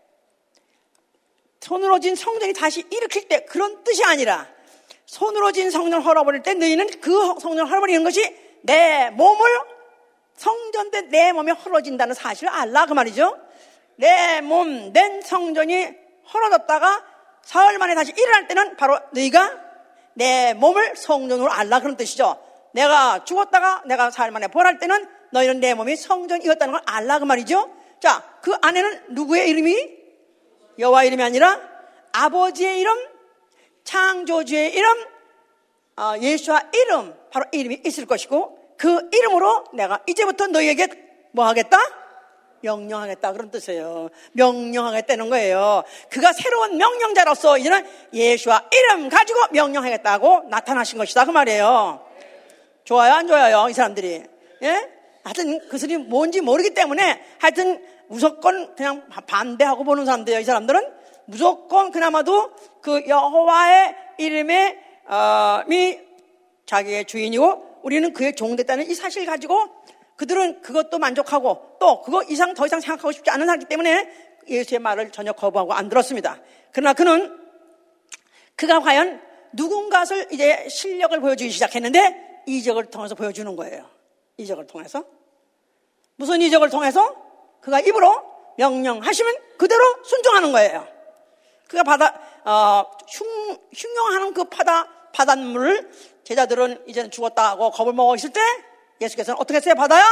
손으로 진 성전이 다시 일으킬 때 그런 뜻이 아니라 손으로 진 성전을 헐어버릴 때 너희는 그 성전을 헐어버리는 것이 내 몸을 성전대 내 몸이 헐어진다는 사실을 알라 그 말이죠. 내 몸, 내 성전이 헐어졌다가 사흘 만에 다시 일어날 때는 바로 너희가 내 몸을 성전으로 알라 그런 뜻이죠. 내가 죽었다가 내가 사흘 만에 부활할 때는 너희는 내 몸이 성전이었다는 걸 알라 그 말이죠. 자, 그 안에는 누구의 이름이? 여호와 이름이 아니라 아버지의 이름, 창조주의 이름, 어, 예수와 이름, 바로 이름이 있을 것이고 그 이름으로 내가 이제부터 너희에게 뭐 하겠다? 명령하겠다 그런 뜻이에요. 명령하겠다는 거예요. 그가 새로운 명령자로서 이제는 예수와 이름 가지고 명령하겠다고 나타나신 것이다 그 말이에요. 좋아요 안 좋아요 이 사람들이? 예? 하여튼 그 소리 뭔지 모르기 때문에 하여튼 무조건 그냥 반대하고 보는 사람들이에요. 이 사람들은 무조건 그나마도 그 여호와의 이름에 어, 미 자기의 주인이고 우리는 그의 종됐다는 이 사실 가지고 그들은 그것도 만족하고 또 그거 이상 더 이상 생각하고 싶지 않은 사람이기 때문에 예수의 말을 전혀 거부하고 안 들었습니다. 그러나 그는 그가 과연 누군가를 이제 실력을 보여주기 시작했는데 이적을 통해서 보여주는 거예요. 이적을 통해서 무슨 이적을 통해서? 그가 입으로 명령하시면 그대로 순종하는 거예요. 그가 바다 어, 흉, 흉용하는 그 바다 바닷물을 제자들은 이제는 죽었다 하고 겁을 먹어 있을 때 예수께서는 어떻게 했어요? 바다야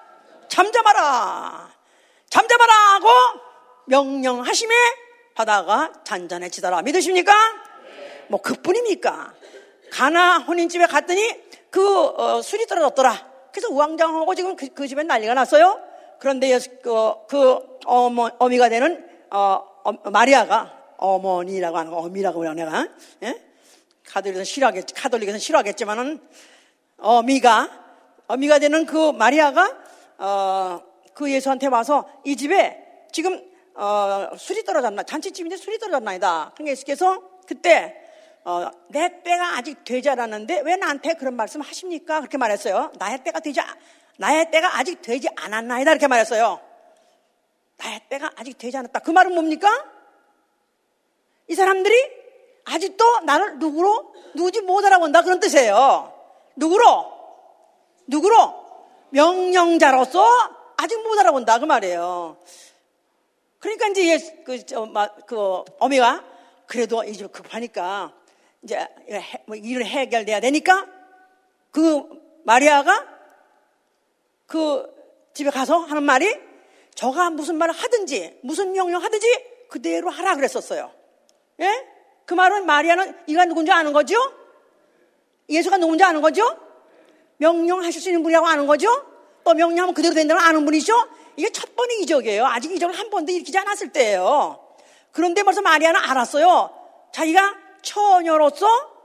잠잠하라 잠잠하라 하고 명령하심에 바다가 잔잔해지더라. 믿으십니까? 네. 뭐 그뿐입니까? 가나 혼인집에 갔더니 그 어, 술이 떨어졌더라. 그래서 우왕좌왕하고 지금 그, 그 집엔 난리가 났어요. 그런데 예수, 그, 그 어머, 어미가 되는 어, 어, 마리아가 어머니라고 하는 거 어미라고 그래 내가 예? 카톨릭에서는 싫어하겠지, 카톨릭에서는 싫어하겠지만은 어미가 어미가 되는 그 마리아가 어, 그 예수한테 와서 이 집에 지금 어, 술이 떨어졌나 잔치집인데 술이 떨어졌나이다. 그러니까 예수께서 그때 어, 내 때가 아직 되지 않았는데 왜 나한테 그런 말씀 하십니까? 그렇게 말했어요. 나의 때가 되지 나의 때가 아직 되지 않았나이다 이렇게 말했어요. 나의 때가 아직 되지 않았다. 그 말은 뭡니까? 이 사람들이 아직도 나를 누구로 누구지 못 알아본다 그런 뜻이에요. 누구로? 누구로? 명령자로서 아직 못 알아본다 그 말이에요. 그러니까 이제 예수, 그, 저, 그 어미가 그래도 이제 급하니까 이제 뭐 일을 해결돼야 되니까 그 마리아가 그 집에 가서 하는 말이 저가 무슨 말을 하든지 무슨 명령 하든지 그대로 하라 그랬었어요. 예? 그 말은 마리아는 이가 누군지 아는 거죠? 예수가 누군지 아는 거죠? 명령하실 수 있는 분이라고 아는 거죠? 또 명령하면 그대로 된다는 아는 분이죠? 이게 첫 번의 이적이에요. 아직 이적을 한 번도 일으키지 않았을 때예요. 그런데 벌써 마리아는 알았어요. 자기가 처녀로서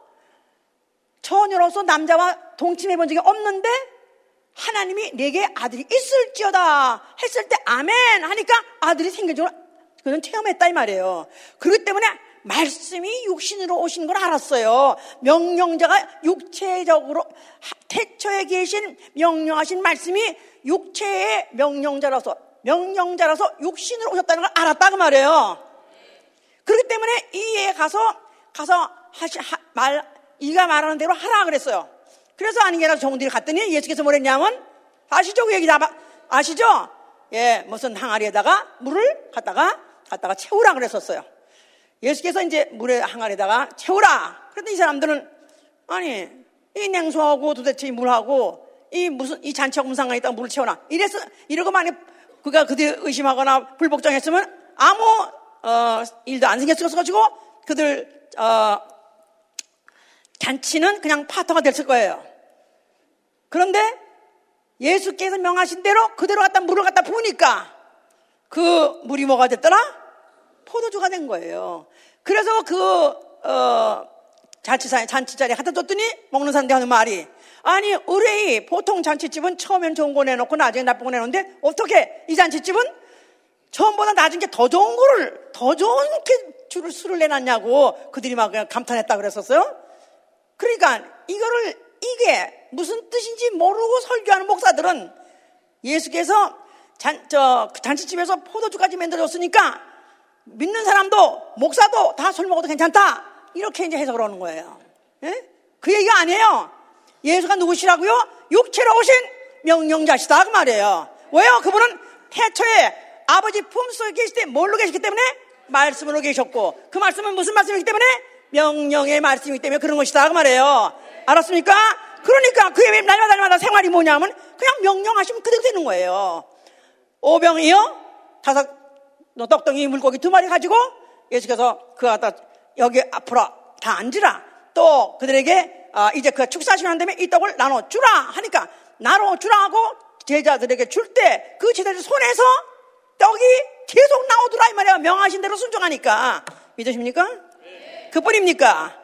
처녀로서 남자와 동침해 본 적이 없는데 하나님이 내게 아들이 있을지어다 했을 때 아멘 하니까 아들이 생긴 줄 그는 체험했다 이 말이에요. 그렇기 때문에 말씀이 육신으로 오신 걸 알았어요. 명령자가 육체적으로 태초에 계신 명령하신 말씀이 육체의 명령자라서 명령자라서 육신으로 오셨다는 걸 알았다 그 말이에요. 그렇기 때문에 이에 가서 가서 하시, 하, 말 이가 말하는 대로 하라 그랬어요. 그래서 아닌 게 아니라 종들이 갔더니 예수께서 뭐랬냐면 아시죠 그 얘기 다 아시죠? 예, 무슨 항아리에다가 물을 갖다가 갖다가 채우라 그랬었어요. 예수께서 이제 물에 항아리에다가 채우라. 그랬더니 이 사람들은 아니 이 냉수하고 도대체 이 물하고 이 무슨 이 잔치하고 무슨 상관이 있다고 물을 채워놔. 이래서 이러고 만약 그가 그들 의심하거나 불복종했으면 아무 어, 일도 안 생겼을 가지고 그들 어, 잔치는 그냥 파토가 됐을 거예요. 그런데 예수께서 명하신 대로 그대로 갖다 물을 갖다 부으니까 그 물이 뭐가 됐더라? 포도주가 된 거예요. 그래서 그 어, 잔치상에 잔치 자리에 갖다 줬더니 먹는 사람들이 하는 말이 아니 의뢰이 보통 잔치집은 처음엔 좋은 거 내놓고 나중에 나쁜 거 내놓는데 어떻게 이 잔치집은 처음보다 나중 게 더 좋은 거를 더 좋은 게 줄을 술을 내놨냐고 그들이 막 그냥 감탄했다 그랬었어요. 그러니까 이거를 이게 무슨 뜻인지 모르고 설교하는 목사들은 예수께서 잔, 저, 잔치집에서 포도주까지 만들어줬으니까 믿는 사람도 목사도 다 술 먹어도 괜찮다 이렇게 이제 해석을 하는 거예요. 예? 그 얘기가 아니에요. 예수가 누구시라고요? 육체로 오신 명령자시다 그 말이에요. 왜요? 그분은 태초에 아버지 품속에 계실 때 뭘로 계시기 때문에 말씀으로 계셨고 그 말씀은 무슨 말씀이기 때문에 명령의 말씀이기 때문에 그런 것이다 그 말이에요. 알았습니까? 그러니까 그의 날마다 날마다 생활이 뭐냐면 그냥 명령하시면 그대로 되는 거예요. 오병이요 다섯 떡덩이 물고기 두 마리 가지고 예수께서 그 갖다 여기 앞으로 다 앉으라. 또 그들에게 아, 이제 그 축사하시고 난 다음에 이 떡을 나눠주라 하니까 나눠주라 하고 제자들에게 줄 때 그 제자들 손에서 떡이 계속 나오더라 이 말이야. 명하신 대로 순종하니까. 믿으십니까? 네. 그뿐입니까?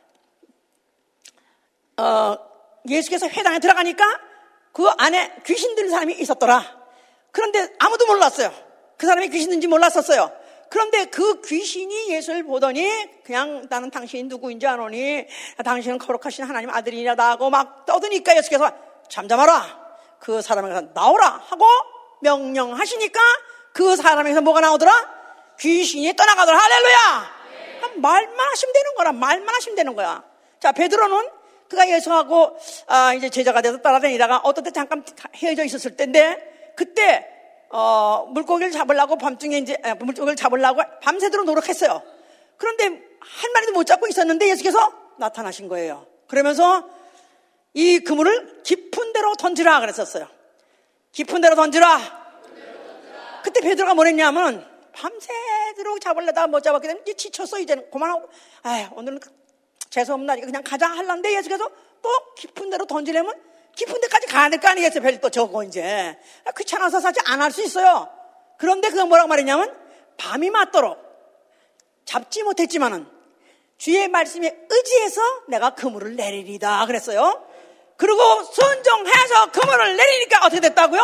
어, 예수께서 회당에 들어가니까 그 안에 귀신 들린 사람이 있었더라. 그런데 아무도 몰랐어요. 그 사람이 귀신 든지 몰랐었어요. 그런데 그 귀신이 예수를 보더니 그냥 나는 당신이 누구인지 아노니 당신은 거룩하신 하나님 아들이냐다 하고 막 떠드니까 예수께서 잠잠하라. 그 사람에게서 나오라 하고 명령하시니까 그 사람에게서 뭐가 나오더라? 귀신이 떠나가더라. 할렐루야. 말만 하시면 되는 거라. 말만 하시면 되는 거야. 자, 베드로는 그가 예수하고 아, 이제 제자가 돼서 따라다니다가 어떤 때 잠깐 헤어져 있었을 때인데 그때 어, 물고기를 잡으려고 밤중에 이제 아, 물고기를 잡으려고 밤새도록 노력했어요. 그런데 한 마리도 못 잡고 있었는데 예수께서 나타나신 거예요. 그러면서 이 그물을 깊은 데로 던지라 그랬었어요. 깊은 데로 던지라. 그때 베드로가 뭐랬냐면 밤새도록 잡으려다가 못 잡았기 때문에 이제 지쳤어. 이제는 그만하고 아, 오늘은 재수없는 날이니까 그냥 가자 하려는데 예수께서 또 깊은 데로 던지려면 깊은 데까지 가야 될 거 아니겠어요. 별이 또 저거 이제 귀찮아서 사실 안 할 수 있어요. 그런데 그가 뭐라고 말했냐면 밤이 맞도록 잡지 못했지만은 주의 말씀에 의지해서 내가 그물을 내리리다 그랬어요. 그리고 순종해서 그물을 내리니까 어떻게 됐다고요?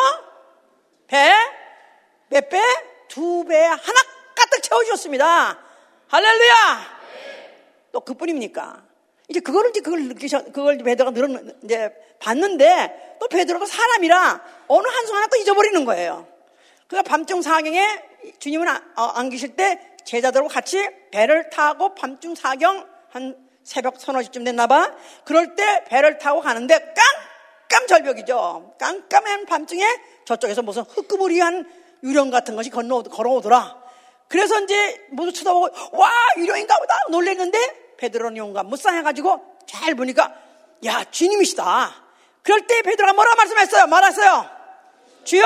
배 몇 배? 두 배 하나 가득 채워주셨습니다. 할렐루야. 또 그뿐입니까? 이제 그거를 이제 그걸 느끼셔, 그걸 베드로가 늘어 이제 봤는데 또 베드로가 사람이라 어느 한순간에 또 잊어버리는 거예요. 그가 밤중 사경에 주님은 안, 어, 안 계실 때 제자들하고 같이 배를 타고 밤중 사경 한 새벽 서너 시쯤 됐나 봐. 그럴 때 배를 타고 가는데 깜깜절벽이죠. 깜깜한 밤중에 저쪽에서 무슨 흙그무리한 유령 같은 것이 건너 걸어오더라. 그래서 이제 모두 쳐다보고 와 유령인가 보다 놀랬는데 베드로는 용감 무쌍해가지고 잘 보니까 야 주님이시다. 그럴 때 베드로가 뭐라고 말씀했어요? 말했어요. 주여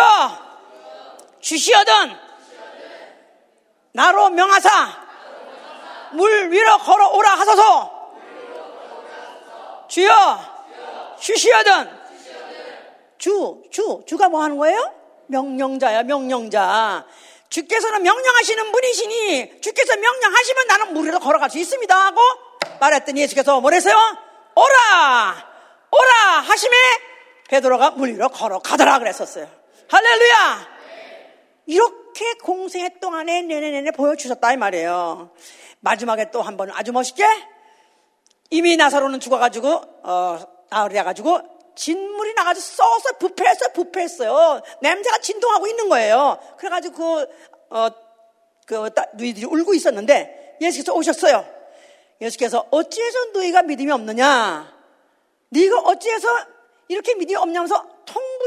주시어든 나로 명하사 물 위로 걸어오라 하소서. 주여 주시어든 주, 주, 주가 뭐 하는 거예요? 명령자야, 명령자. 주께서는 명령하시는 분이시니 주께서 명령하시면 나는 물 위로 걸어갈 수 있습니다 하고 말했더니 예수께서 뭐랬어요? 오라 오라 하심에 베드로가 물 위로 걸어가더라 그랬었어요. 할렐루야. 이렇게 공생애 동안에 내내내내 보여주셨다 이 말이에요. 마지막에 또 한 번 아주 멋있게 이미 나사로는 죽어가지고 어, 나으리 해가지고 진물이 나가지고 쏘서 부패했어요. 부패했어요. 냄새가 진동하고 있는 거예요. 그래가지고 그, 어, 그 누이들이 울고 있었는데 예수께서 오셨어요. 예수께서 어찌해서 너희가 믿음이 없느냐? 네가 어찌해서 이렇게 믿음이 없냐면서 통분히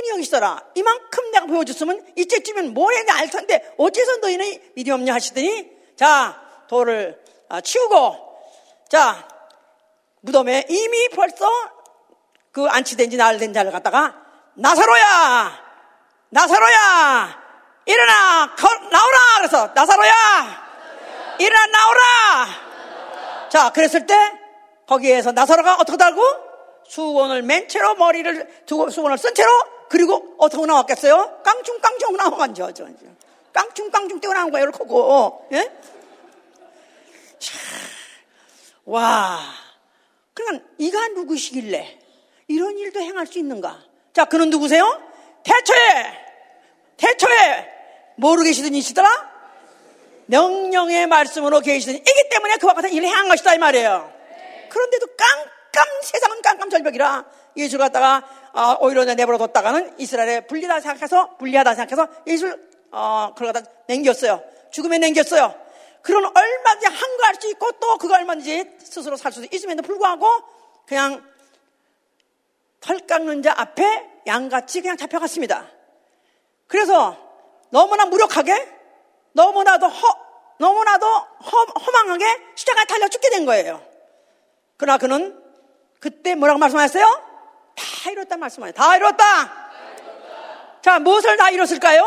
능력이 있어라. 이만큼 내가 보여줬으면 이때쯤엔 뭘 했는지 알 텐데 어째서 너희는 믿음 없냐 하시더니 자, 돌을 치우고 자, 무덤에 이미 벌써 그 안치된 지 나흘 된 자를 갖다가 나사로야! 나사로야! 일어나! 거, 나오라! 그래서 나사로야! 일어나 나오라! 자, 그랬을 때 거기에서 나사로가 어떻게 달고? 수건을 맨 채로 머리를 두고 수건을 쓴 채로 그리고 어떻게 나왔겠어요? 깡충깡충 나온 거죠. 깡충깡충 뛰어 나온 거예요. 이렇게 하고. 예? 자, 와. 그러니까 이가 누구시길래 이런 일도 행할 수 있는가? 자, 그는 누구세요? 태초에 태초에 뭐로 계시던 이시더라? 명령의 말씀으로 계시던 이기 때문에 그와 같은 일을 행한 것이다 이 말이에요. 그런데도 깜깜 세상은 깜깜절벽이라 예수를 갖다가 어, 오히려 내버려뒀다가는 이스라엘에 불리하다 생각해서 불리하다 생각해서 예수를 어, 그걸 갖다 남겼어요. 죽음에 남겼어요. 그런 얼마든지 한가할 수 있고 또 그거 얼마든지 스스로 살 수도 있음에도 불구하고 그냥 털 깎는 자 앞에 양같이 그냥 잡혀갔습니다. 그래서 너무나 무력하게 너무나도 허, 너무나도 허, 허망하게 십자가에 달려 죽게 된 거예요. 그러나 그는 그때 뭐라고 말씀하셨어요? 다 이뤘다 말씀하셨어요. 다 이뤘다. 다 이뤘다. 자, 무엇을 다 이뤘을까요?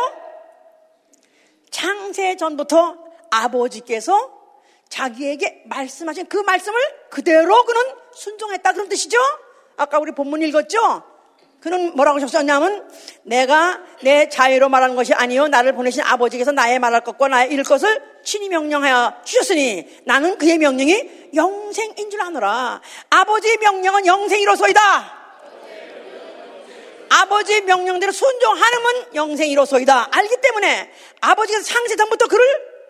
창세 전부터 아버지께서 자기에게 말씀하신 그 말씀을 그대로 그는 순종했다 그런 뜻이죠. 아까 우리 본문 읽었죠? 그는 뭐라고 하셨냐면 내가 내 자유로 말하는 것이 아니요 나를 보내신 아버지께서 나의 말할 것과 나의 이룰 것을 친히 명령하여 주셨으니 나는 그의 명령이 영생인 줄 아노라. 아버지의 명령은 영생이로소이다. 아버지의 명령대로 순종하는 영생이로소이다. 알기 때문에 아버지께서 창세 전부터 그를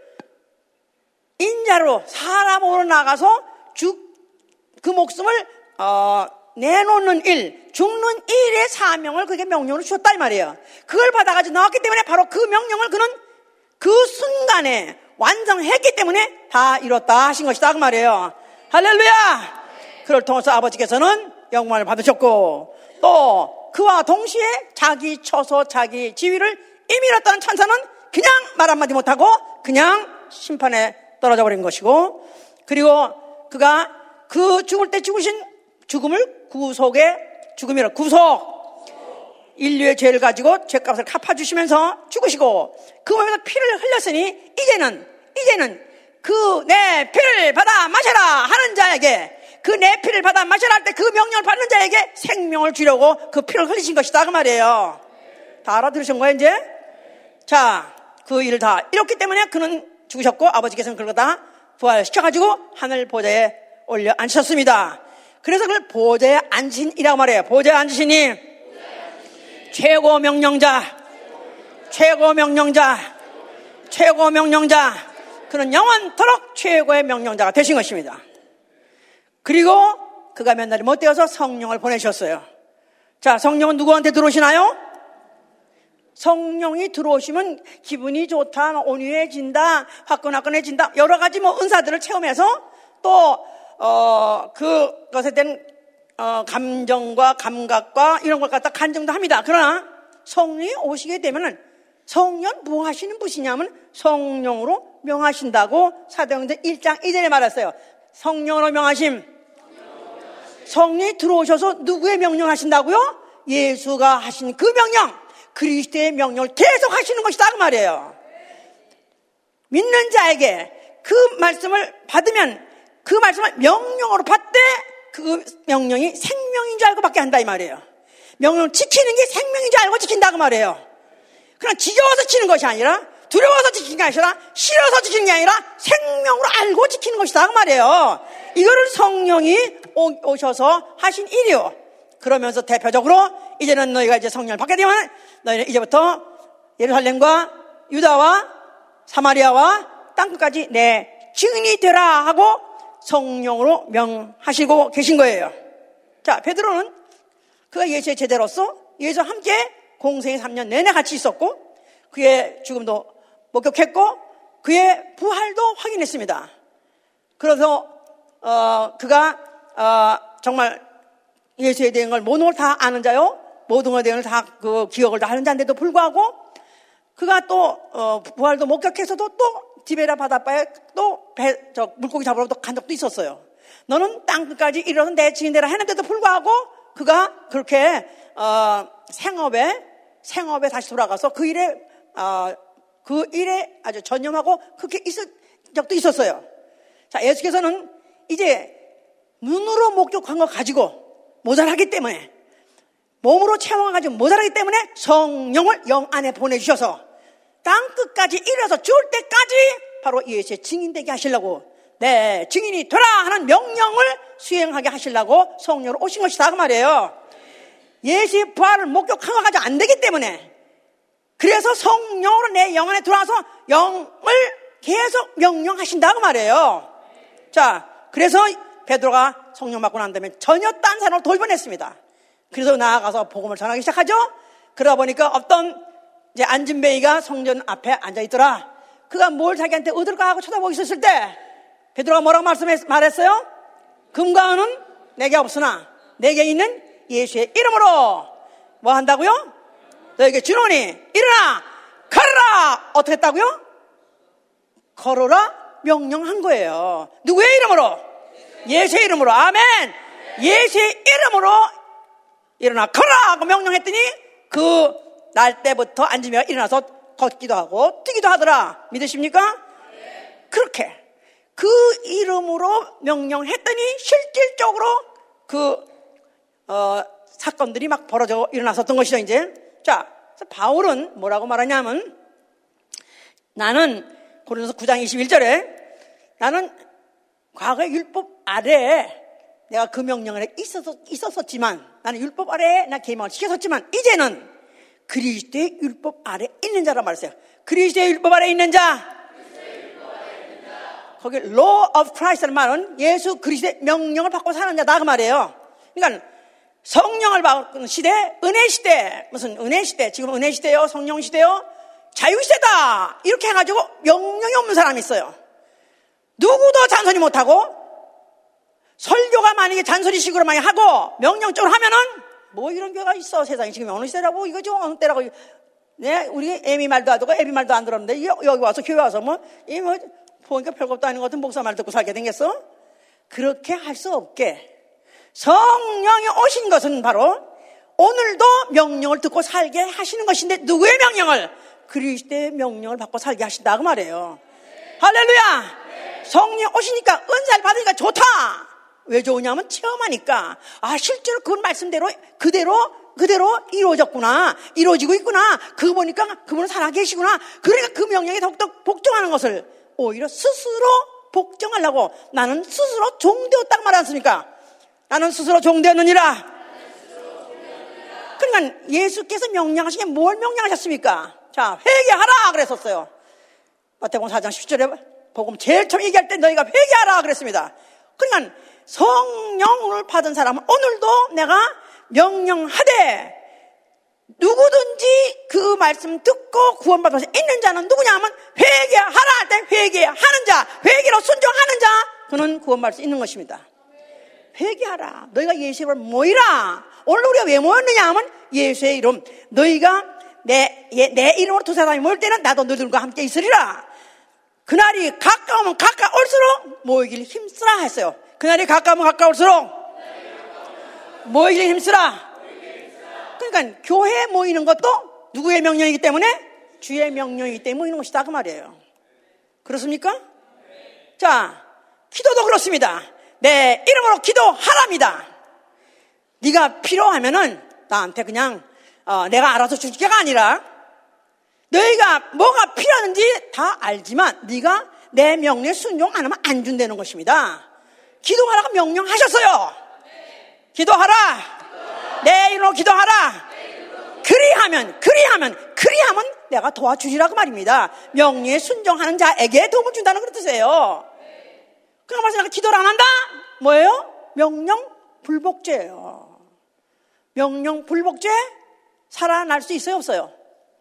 인자로 사람으로 나가서 죽, 그 목숨을 어, 내놓는 일, 죽는 일의 사명을 그에게 명령으로 주셨다 이 말이에요. 그걸 받아가지고 나왔기 때문에 바로 그 명령을 그는 그 순간에 완성했기 때문에 다 이뤘다 하신 것이다 그 말이에요. 할렐루야. 그걸 통해서 아버지께서는 영광을 받으셨고 또 그와 동시에 자기 처소 자기 지위를 이미 잃었다는 천사는 그냥 말 한마디 못하고 그냥 심판에 떨어져 버린 것이고, 그리고 그가 그 죽을 때 죽으신 죽음을 구속의 죽음이라 구속 인류의 죄를 가지고 죄값을 갚아주시면서 죽으시고 그 몸에서 피를 흘렸으니 이제는 이제는 그 내 피를 받아 마셔라 하는 자에게 그 내 피를 받아 마셔라 할 때 그 명령을 받는 자에게 생명을 주려고 그 피를 흘리신 것이다 그 말이에요. 다 알아들으신 거예요 이제? 자, 그 일을 다 이뤘기 때문에 그는 죽으셨고 아버지께서는 그걸 다 부활시켜가지고 하늘 보좌에 올려 앉으셨습니다. 그래서 그걸 보좌에 앉으신이라고 말해요. 보좌에 앉으시니 최고 명령자, 최고 명령자, 최고 명령자. 그는 영원토록 최고의 명령자가 되신 것입니다. 그리고 그가 몇 날이 못 되어서 성령을 보내셨어요. 자, 성령은 누구한테 들어오시나요? 성령이 들어오시면 기분이 좋다, 온유해진다, 화끈화끈해진다, 여러 가지 뭐 은사들을 체험해서 또 어, 그것에 대한 어, 감정과 감각과 이런 걸 갖다 간증도 합니다. 그러나 성령이 오시게 되면은 성령 뭐 하시는 분이냐면 성령으로 명하신다고 사도행전 일 장 이 절에 말했어요. 성령으로 명하심. 성령이 들어오셔서 누구의 명령하신다고요? 예수가 하신 그 명령, 그리스도의 명령을 계속 하시는 것이다 그 말이에요. 믿는 자에게 그 말씀을 받으면 그 말씀을 명령으로 받되 그 명령이 생명인 줄 알고 받게 한다 이 말이에요. 명령을 지키는 게 생명인 줄 알고 지킨다 그 말이에요. 그냥 지겨워서 지키는 것이 아니라, 두려워서 지키는 게 아니라, 싫어서 지키는 게 아니라 생명으로 알고 지키는 것이다 그 말이에요. 이거를 성령이 오, 오셔서 하신 일이요. 그러면서 대표적으로 이제는 너희가 이제 성령을 받게 되면 너희는 이제부터 예루살렘과 유다와 사마리아와 땅끝까지 내 증인이 되라 하고 성령으로 명하시고 계신 거예요. 자, 베드로는 그가 예수의 제자로서 예수와 함께 공생의 삼 년 내내 같이 있었고 그의 죽음도 목격했고 그의 부활도 확인했습니다. 그래서 어, 그가 어, 정말 예수에 대한 걸 모든 걸 다 아는 자요, 모든 것에 대해서 다 그 기억을 다 하는 자인데도 불구하고 그가 또 어, 부활도 목격해서도 또 디베라 바닷가에 또 배, 저 물고기 잡으러 또 간 적도 있었어요. 너는 땅 끝까지 이르러서 내 증인되라 했는데도 불구하고 그가 그렇게 어, 생업에 생업에 다시 돌아가서 그 일에 어, 그 일에 아주 전념하고 그렇게 있을 적도 있었어요. 자, 예수께서는 이제 눈으로 목격한 거 가지고 모자라기 때문에 몸으로 체험한 거 가지고 모자라기 때문에 성령을 영 안에 보내주셔서 땅 끝까지 이르러서 죽을 때까지 바로 예수의 증인되게 하시려고 네, 증인이 되라 하는 명령을 수행하게 하시려고 성령으로 오신 것이다 그 말이에요. 예수의 부활을 목격한 거 가지고 안 되기 때문에 그래서 성령으로 내 영 안에 들어와서 영을 계속 명령하신다 그 말이에요. 자, 그래서 베드로가 성령 받고 난 다음에 전혀 딴 사람으로 돌변했습니다. 그래서 나아가서 복음을 전하기 시작하죠. 그러다 보니까 어떤 이제 안진뱅이가 성전 앞에 앉아 있더라. 그가 뭘 자기한테 얻을까 하고 쳐다보고 있었을 때 베드로가 뭐라고 말씀했, 말했어요? 금과 은은 내게 없으나 내게 있는 예수의 이름으로 뭐 한다고요? 너에게 주노니 일어나 걸어라. 어떻게 했다고요? 걸어라 명령한 거예요. 누구의 이름으로? 예수의 이름으로. 아멘. 예수의 이름으로 일어나 걸어라 하고 명령했더니 그 날 때부터 앉으며 일어나서 걷기도 하고 뛰기도 하더라. 믿으십니까? 그렇게 그 이름으로 명령했더니 실질적으로 그 어, 사건들이 막 벌어져 일어났었던 것이죠. 이제 자, 바울은 뭐라고 말하냐면 나는 고린도서 구 장 이십일 절에 나는 과거의 율법 아래에 내가 그 명령 아래 있었, 있었었지만 나는 율법 아래에 나 계명을 지켰었지만 이제는 그리스도의 율법 아래 있는 자라 말했어요. 그리스도의 율법 아래 있는 자. 거기 law of Christ라는 말은 예수 그리스도의 명령을 받고 사는 자다 그 말이에요. 그러니까 성령을 받은 시대, 은혜 시대, 무슨 은혜 시대, 지금 은혜 시대요, 성령 시대요, 자유 시대다 이렇게 해가지고 명령이 없는 사람이 있어요. 누구도 잔소리 못하고 설교가 만약에 잔소리식으로 많이 하고 명령적으로 하면은 뭐 이런 교회가 있어. 세상에 지금 어느 시대라고 이거 좀 어느 때라고. 네, 우리 애미 말도 안 듣고 애비 말도 안 들었는데 여기 와서 교회 와서 뭐 이 뭐 보니까 별것도 아닌 것 같은 목사 말 듣고 살게 생겼어? 그렇게 할 수 없게 성령이 오신 것은 바로 오늘도 명령을 듣고 살게 하시는 것인데 누구의 명령을? 그리스도의 명령을 받고 살게 하신다 그 말이에요. 할렐루야. 성령 오시니까 은사를 받으니까 좋다. 왜 좋으냐면 체험하니까 아 실제로 그 말씀대로 그대로 그대로 이루어졌구나, 이루어지고 있구나. 그거 보니까 그분은 살아계시구나. 그러니까 그 명령에 더욱더 복종하는 것을 오히려 스스로 복종하려고. 나는 스스로 종되었다고 말하지 않습니까? 나는 스스로 종되었느니라. 그러니까 예수께서 명령하신 게 뭘 명령하셨습니까? 자, 회개하라 그랬었어요. 마태복음 사 장 십 절에 복음 제일 처음 얘기할 때 너희가 회개하라 그랬습니다. 그러니까 성령을 받은 사람은 오늘도 내가 명령하되 누구든지 그 말씀 듣고 구원받을 수 있는 자는 누구냐 하면 회개하라 할 때 회개하는 자, 회개로 순종하는 자, 그는 구원받을 수 있는 것입니다. 회개하라. 너희가 예수의 이름을 모이라. 오늘 우리가 왜 모였느냐 하면 예수의 이름. 너희가 내, 내 이름으로 두 사람이 모일 때는 나도 너희들과 함께 있으리라. 그날이 가까우면 가까울수록 모이길 힘쓰라 했어요. 그날이 가까우면 가까울수록 모이길 힘쓰라. 그러니까 교회에 모이는 것도 누구의 명령이기 때문에? 주의 명령이기 때문에 모이는 것이다 그 말이에요. 그렇습니까? 자, 기도도 그렇습니다. 내 이름으로 기도하랍니다. 네가 필요하면은 나한테 그냥 어, 내가 알아서 줄 게가 아니라 너희가 뭐가 필요한지 다 알지만 네가 내 명령에 순종 안 하면 안 준다는 것입니다. 기도하라고 명령하셨어요. 기도하라. 내 이름으로 기도하라. 그리하면 그리하면 그리하면 내가 도와주리라고 말입니다. 명령에 순종하는 자에게 도움을 준다는 그런 뜻이에요. 그러니까 말씀 내가 기도를 안 한다? 뭐예요? 명령 불복죄예요. 명령 불복죄 살아날 수 있어요, 없어요?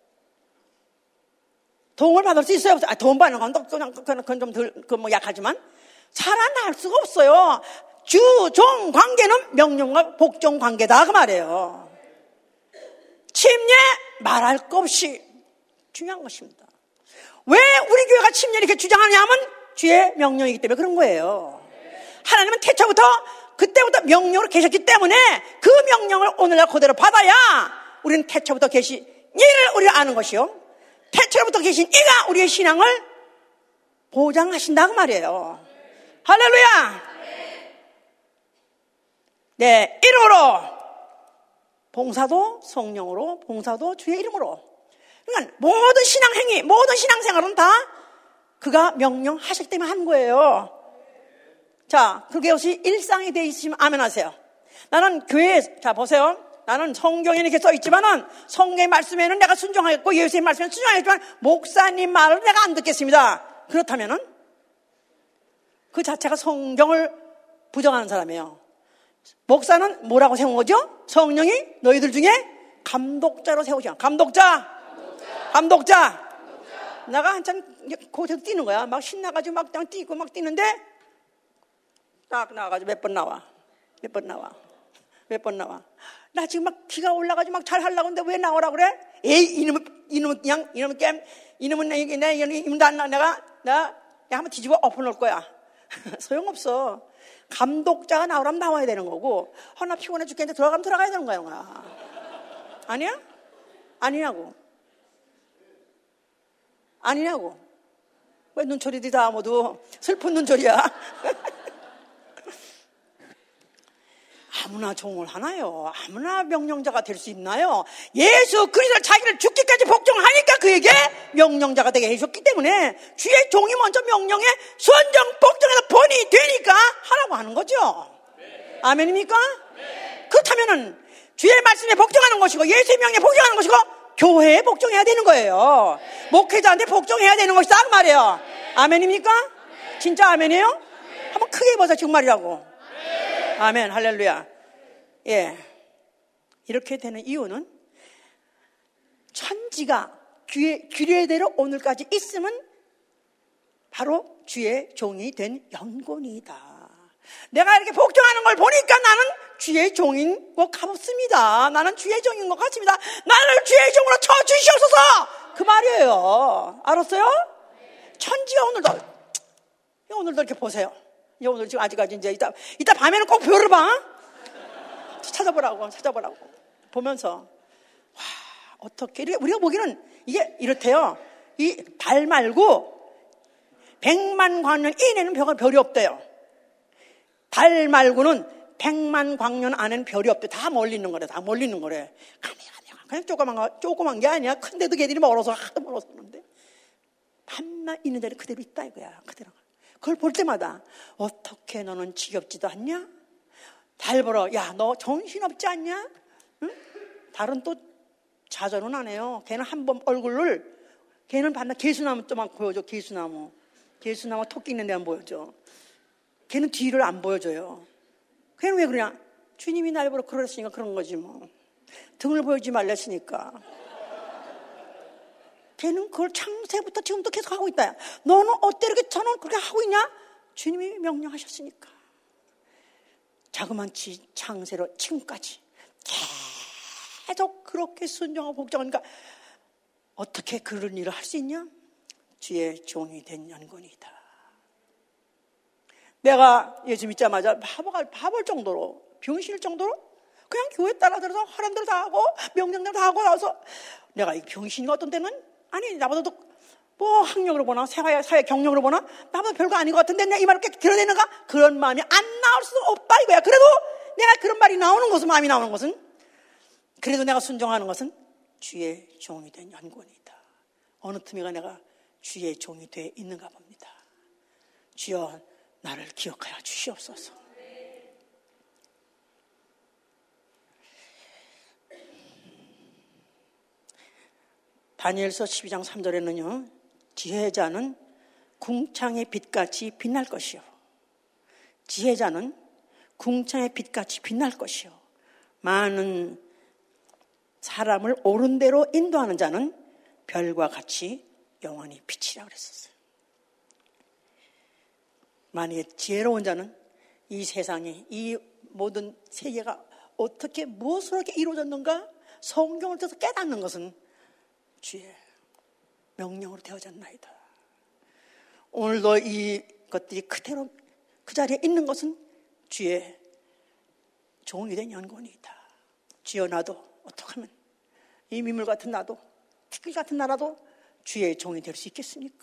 도움을 받을 수 있어요, 없어요? 아, 도움 받는 건 그냥 그건 좀 덜, 그 뭐 약하지만 살아날 수가 없어요. 주, 종 관계는 명령과 복종 관계다 그 말이에요. 침례 말할 것 없이 중요한 것입니다. 왜 우리 교회가 침례 이렇게 주장하냐면 주의 명령이기 때문에 그런 거예요. 하나님은 태초부터 그때부터 명령으로 계셨기 때문에 그 명령을 오늘날 그대로 받아야 우리는 태초부터 계신 이를 우리가 아는 것이요, 태초부터 계신 이가 우리의 신앙을 보장하신다고 말이에요. 할렐루야. 네, 이름으로 봉사도 성령으로, 봉사도 주의 이름으로. 그러니까 모든 신앙 행위, 모든 신앙 생활은 다 그가 명령하셨기 때문에 한 거예요. 자, 그것이 일상이 되어 있으시면 아멘 하세요. 나는 교회에, 자 보세요. 나는 성경에 이렇게 써 있지만은 성경의 말씀에는 내가 순종하겠고 예수의 말씀에는 순종하겠지만 목사님 말을 내가 안 듣겠습니다. 그렇다면은 그 자체가 성경을 부정하는 사람이에요. 목사는 뭐라고 세운 거죠? 성령이 너희들 중에 감독자로 세우죠. 감독자, 감독자, 감독자. 감독자. 내가 한참 곳에서 뛰는 거야. 막 신나가지고 막 그냥 뛰고 막 뛰는데 딱 나와가지고 몇 번 나와, 몇 번 나와, 몇 번 나와. 나 지금 막 기가 올라가지고 막 잘 하려고 하는데 왜 나오라 그래? 에이 이놈은 이놈은 그냥 이놈은 게임 이놈은 내 내 이놈도 안 나. 내가 나 내가 한번 뒤집어 엎어놓을 거야. 소용없어. 감독자가 나오라면 나와야 되는 거고, 어, 나 피곤해 죽겠는데 들어가면 들어가야 되는 거야, 영아. 아니야? 아니냐고. 아니냐고. 왜 눈초리들이 다 모두 슬픈 눈초리야? 아무나 종을 하나요? 아무나 명령자가 될 수 있나요? 예수 그리스도 자기를 죽기까지 복종하니까 그에게 명령자가 되게 해줬기 때문에 주의 종이 먼저 명령에 순종 복종해서 본이 되니까 하라고 하는 거죠. 네. 아멘입니까? 네. 그렇다면은 주의 말씀에 복종하는 것이고 예수의 명령에 복종하는 것이고 교회에 복종해야 되는 거예요. 네. 목회자한테 복종해야 되는 것이다 그 말이에요. 네. 아멘입니까? 네. 진짜 아멘이에요? 네. 한번 크게 해보자 정말이라고. 네. 아멘 할렐루야. 예, 이렇게 되는 이유는 천지가 규례, 규례대로 오늘까지 있으면 바로 주의 종이 된 연고이다. 내가 이렇게 복종하는 걸 보니까 나는 주의 종인 것 같습니다. 나는 주의 종인 것 같습니다. 나를 주의 종으로 쳐주시옵소서. 그 말이에요. 알았어요? 천지가 오늘도 오늘도 이렇게 보세요. 오늘 지금 아직까지 이제 이따 이따 밤에는 꼭 별을 봐. 찾아보라고, 찾아보라고. 보면서, 와, 어떻게, 우리가 보기에는 이게 이렇대요. 이 달 말고, 백만 광년 이내는 별이 없대요. 달 말고는 백만 광년 안에는 별이 없대. 다 멀리 있는 거래, 다 멀리 있는 거래. 가네, 가네, 그냥 조그만 거, 조그만 게 아니야. 큰데도 걔들이 멀어서, 하도 멀어서 그러는데. 밤만 있는 자리 그대로 있다, 이거야. 그대로. 그걸 볼 때마다, 어떻게 너는 지겹지도 않냐? 달 보러, 야, 너 정신없지 않냐? 응? 달은 또 자전은 안 해요. 걔는 한 번 얼굴을, 걔는 반나 개수나무 또 막 보여줘, 개수나무. 개수나무 토끼 있는 데만 보여줘. 걔는 뒤를 안 보여줘요. 걔는 왜 그러냐? 주님이 날 보러 그러셨으니까 그런 거지 뭐. 등을 보여주지 말랬으니까. 걔는 그걸 창세부터 지금도 계속 하고 있다. 너는 어때 이렇게 저는 그렇게 하고 있냐? 주님이 명령하셨으니까. 자그만치 창세로 지금까지 계속 그렇게 순종하고 복종하니까 어떻게 그런 일을 할 수 있냐? 주의 종이 된 연건이다. 내가 예수 믿자마자 바보가 바볼 정도로 병실 정도로 그냥 교회 따라들어서 하란 대로 다 하고 명령대로 다 하고 나서 내가 이 병신이 어떤 때는 아니 나보다도 뭐 학력으로 보나 사회, 사회 경력으로 보나 나보다 별거 아닌 것 같은데 내가 이 말을 이렇게 들어내는가? 그런 마음이 안 나올 수 없다 이거야. 그래도 내가 그런 말이 나오는 것은, 마음이 나오는 것은, 그래도 내가 순종하는 것은 주의 종이 된 연고이다. 어느 틈에가 내가 주의 종이 돼 있는가 봅니다. 주여 나를 기억하여 주시옵소서. 다니엘서 십이 장 삼 절에는요 지혜자는 궁창의 빛같이 빛날 것이요 지혜자는 궁창의 빛같이 빛날 것이요 많은 사람을 옳은 대로 인도하는 자는 별과 같이 영원히 빛이라 그랬었어요. 만약에 지혜로운 자는 이 세상에 이 모든 세계가 어떻게 무엇으로 이렇게 이루어졌는가 성경을 통해서 깨닫는 것은 주의 명령으로 되어졌나이다. 오늘도 이 것들이 그대로 그 자리에 있는 것은 주의 종이 된 연고이다. 주여, 나도 어떻게 하면 이 미물 같은 나도, 티끌 같은 나라도 주의 종이 될 수 있겠습니까?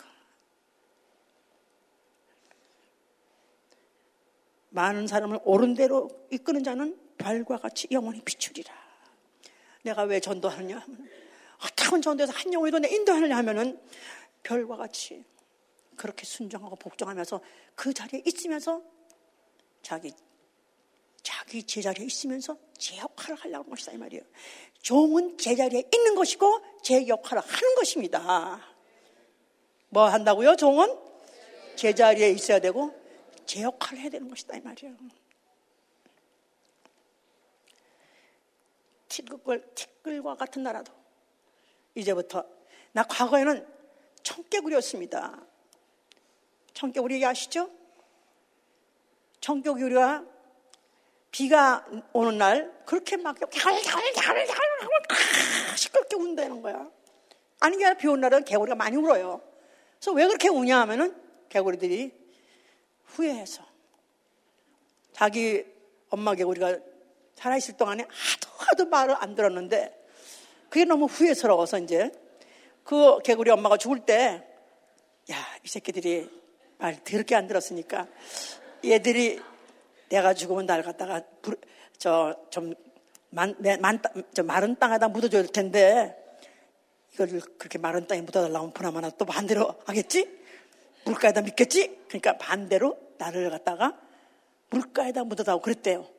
많은 사람을 옳은 대로 이끄는 자는 별과 같이 영원히 비추리라. 내가 왜 전도하느냐 하면, 어떻게 전도해서 한 영혼이도 내 인도하느냐 하면은 별과 같이 그렇게 순종하고 복종하면서 그 자리에 있으면서 자기 자기 제자리에 있으면서 제 역할을 하려고 하는 것이다 이 말이에요. 종은 제자리에 있는 것이고 제 역할을 하는 것입니다. 뭐 한다고요? 종은 제자리에 있어야 되고 제 역할을 해야 되는 것이다 이 말이에요. 티끌, 티끌과 같은 나라도 이제부터, 나 과거에는 청개구리였습니다. 청개구리 아시죠? 청개구리가 비가 오는 날 그렇게 막 시끄럽게 운다는 거야. 아닌 게 아니라 비 오는 날은 개구리가 많이 울어요. 그래서 왜 그렇게 우냐 하면은 개구리들이 후회해서, 자기 엄마 개구리가 살아있을 동안에 하도 하도 말을 안 들었는데 그게 너무 후회스러워서 이제 그 개구리 엄마가 죽을 때, 야, 이 새끼들이 말 더럽게 안 들었으니까 얘들이 내가 죽으면 날 갖다가 저 좀 만, 만, 저 마른 땅에다 묻어줘야 될 텐데 이걸 그렇게 마른 땅에 묻어달라면 보나마나 또 반대로 하겠지? 물가에다 묻겠지? 그러니까 반대로 나를 갖다가 물가에다 묻어다고 그랬대요.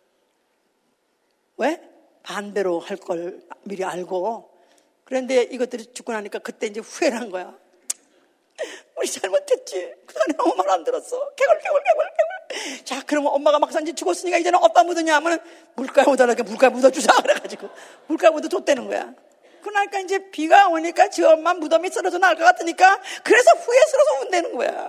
왜? 반대로 할 걸 미리 알고. 그런데 이것들이 죽고 나니까 그때 이제 후회를 한 거야. 우리 잘못했지. 그동안에 아무 말 안 들었어. 개굴, 개굴, 개굴, 개굴. 자, 그러면 엄마가 막상 이제 죽었으니까 이제는 어디다 묻었냐 하면 물가에 묻어달라니까 물가에 묻어주자. 그래가지고 물가에 묻어줬다는 거야. 그러니까 이제 비가 오니까 지 엄마 무덤이 쓰러져 나올 것 같으니까 그래서 후회스러워서 운다는 거야.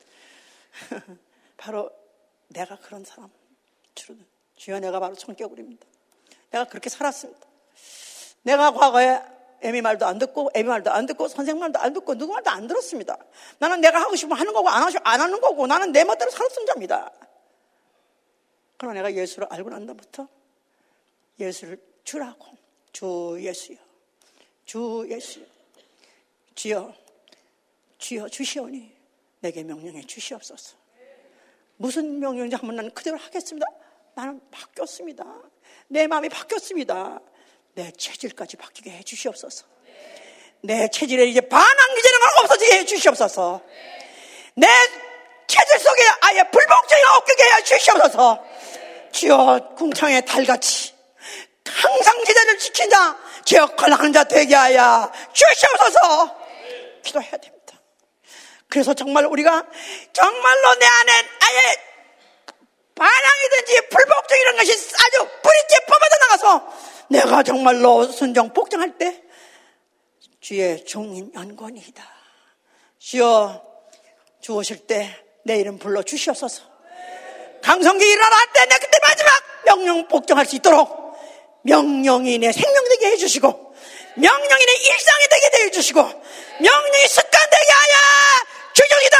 바로 내가 그런 사람. 주여, 내가 바로 청개구리입니다. 내가 그렇게 살았습니다. 내가 과거에 애미 말도 안 듣고, 애미 말도 안 듣고, 선생 말도 안 듣고, 누구 말도 안 들었습니다. 나는 내가 하고 싶으면 하는 거고, 안 하고 싶으면 안 하는 거고, 나는 내 멋대로 살았던 자입니다. 그러나 내가 예수를 알고 난 다음부터 예수를 주라고, 주 예수여, 주 예수여, 주여, 주여 주시오니 내게 명령해 주시옵소서. 무슨 명령인지 한번 나는 그대로 하겠습니다. 나는 바뀌었습니다. 내 마음이 바뀌었습니다. 내 체질까지 바뀌게 해 주시옵소서. 내 체질에 이제 반항 기제는 없어지게 해 주시옵소서. 내 체질 속에 아예 불복종이 없게 해 주시옵소서. 주여, 궁창의 달같이 항상 제자를 지킨 자, 제 역할을 하는 자 되게 하여 주시옵소서. 기도해야 됩니다. 그래서 정말 우리가 정말로 내 안에 아예 반항이든지 불복종 이런 것이 아주 뿌리째 뽑아져 나가서 내가 정말로 순종 복종할 때 주의 종인 연권이다. 주여, 주 오실 때 내 이름 불러 주시옵소서. 강성기 일어날 때 내 그때 마지막 명령 복종할 수 있도록 명령이 내 생명 되게 해주시고, 명령이 내 일상이 되게 해주시고, 명령이 습관 되게 하여 주시기도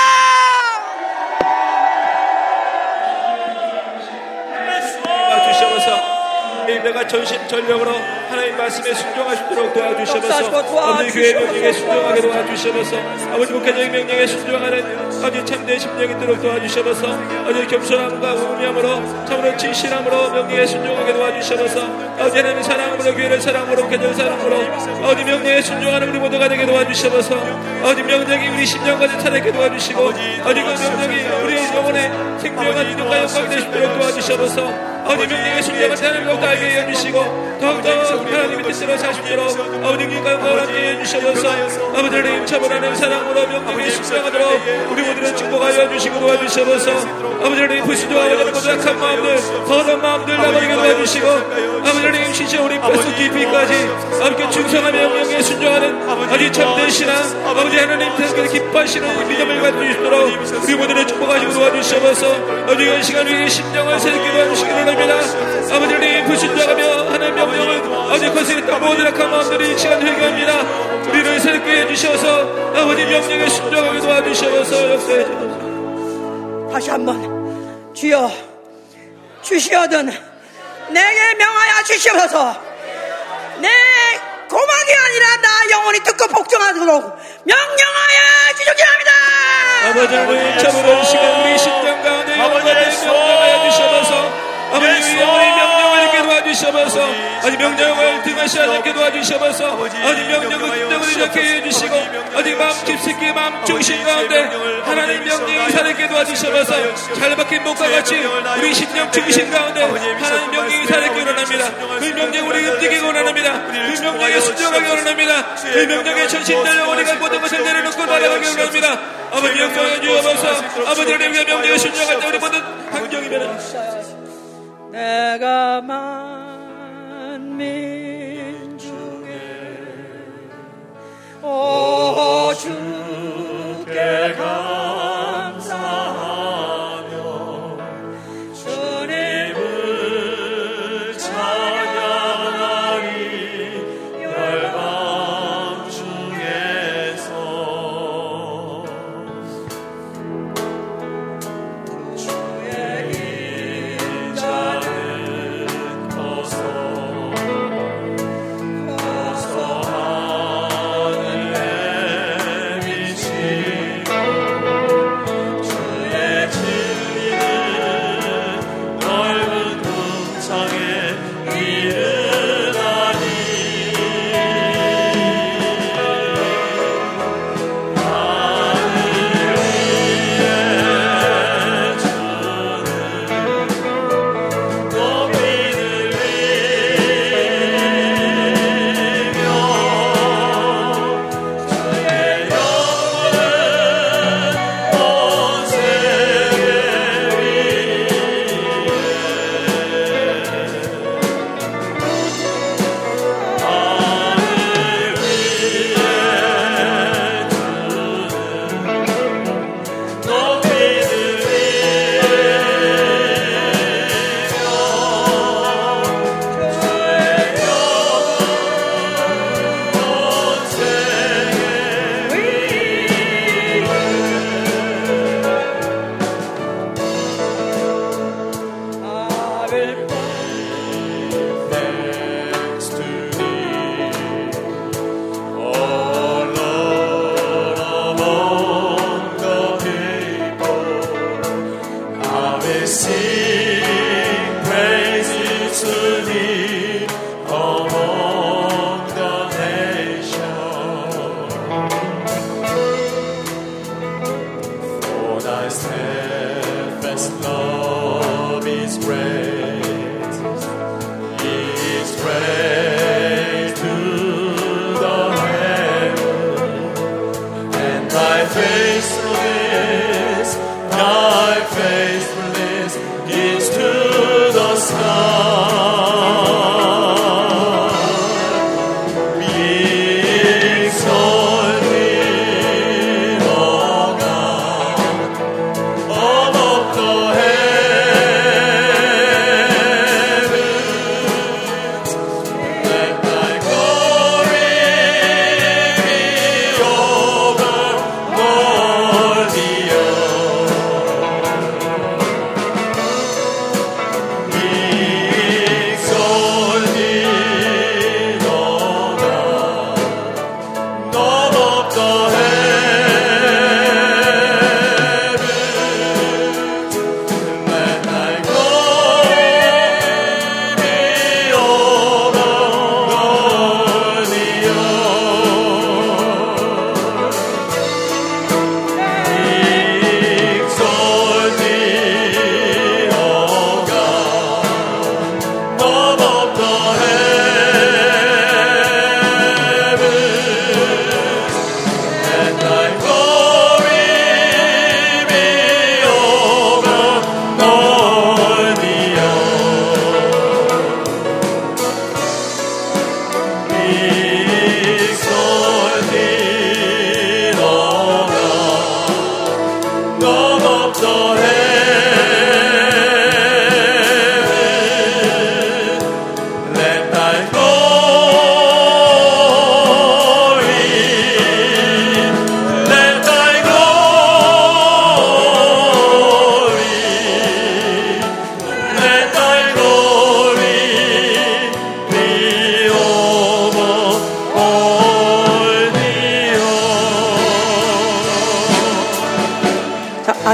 합니다. 주시옵소서. 내가 전심전력으로 하나님 말씀에 순종할 수 있도록 도와주시옵소서. 아버지 교회 명령에 순종하게 도와주시옵소서. 아버지 목회적인 명령에 순종하는 아버지 참된 심령이 있도록 도와주시옵소서. 아버지 겸손함과 우미함으로 참으로 진실함으로 명령에 순종하게 도와주시옵소서. 아버지 하나님의 사랑으로 교회를 사랑으로 목회적인 사랑으로 아버지 명령에 순종하는 우리 모두가 되게 도와주시옵소서. 아버지 명령이 우리 심령까지 살아있게 도와주시고, 아버지 그 명령이 우리 영혼의 생명과 믿음과 영광이 되실 수 있도록 도와주시옵소서. 아버지 명령에 순종할 때 하나님 더욱더 알게 해주시고, 더욱더 하나님의 뜻대로 사십시오. 아버지 님과 영광을 함께 해주시옵소서. 아버지 하나님 참으라는 사랑으로 명령에 순종하도록 우리 모두를 축복하여 주시고 도와주시옵소서. 아버지 하나님 불순종하고 하는 모든 악한 마음들, 더러운 마음들 나버리게 도와주시고, 아버지 하나님 진짜 우리 뼛속 깊이까지 아버지 충성하며 명령에 순종하는 아버지 참된 신앙, 아버지 하나님 뜻을 기뻐하시는 믿음을 갖고 있도록 우리 모두를 축복하시고 도와주시옵소서. 아버지 이 시간 우리의 심령을 새롭게 도와주시기를 합니다. 아버지 하나님 불순종하며 하는 명령을 아버지 것을 모든 악한 마음들이 이 시간 회개합니다. 우리를 새롭게 해주셔서 아버지 명령에 순종하게 도와주셔서 역사해 주셔서 다시 한번 주여 주시어든 내게 명하여 주시옵소서. 내 고막이 아니라 나 영혼이 듣고 복종하도록 명령하여 주시옵소서. 아버지 하나님 참으로 시간 우리 심령 가운데 영원하게 명령하여 주시옵소서. 아버지 영원히 명령을 읽게 도와주시옵소서. 아버지 명령을 등하시지 않게 도와주시옵소서. 아버지 명령을 등을 이렇게 해주시고 아버지 마음 깊숙이 마음 중심 가운데 하나님 명령이 살게 도와주시옵소서. 잘 박힌 목과 같이 우리 심령 중심 가운데 하나님 명령이 살게 원합니다. 그 명령 우리 흡득이기 원합니다. 그 명령에 순종하기 원합니다. 그 명령에 전신들 영혼이가 모든 것을 내려놓고 날아가기 원합니다. 아버지 영광해 주옵소서. 아버지 우리가 명령에 순종할 때 우리 모든 환경이면 내가 만민 중에 오 주께 감사하며 주님을 찬양하리 열방 중에서 주의 인자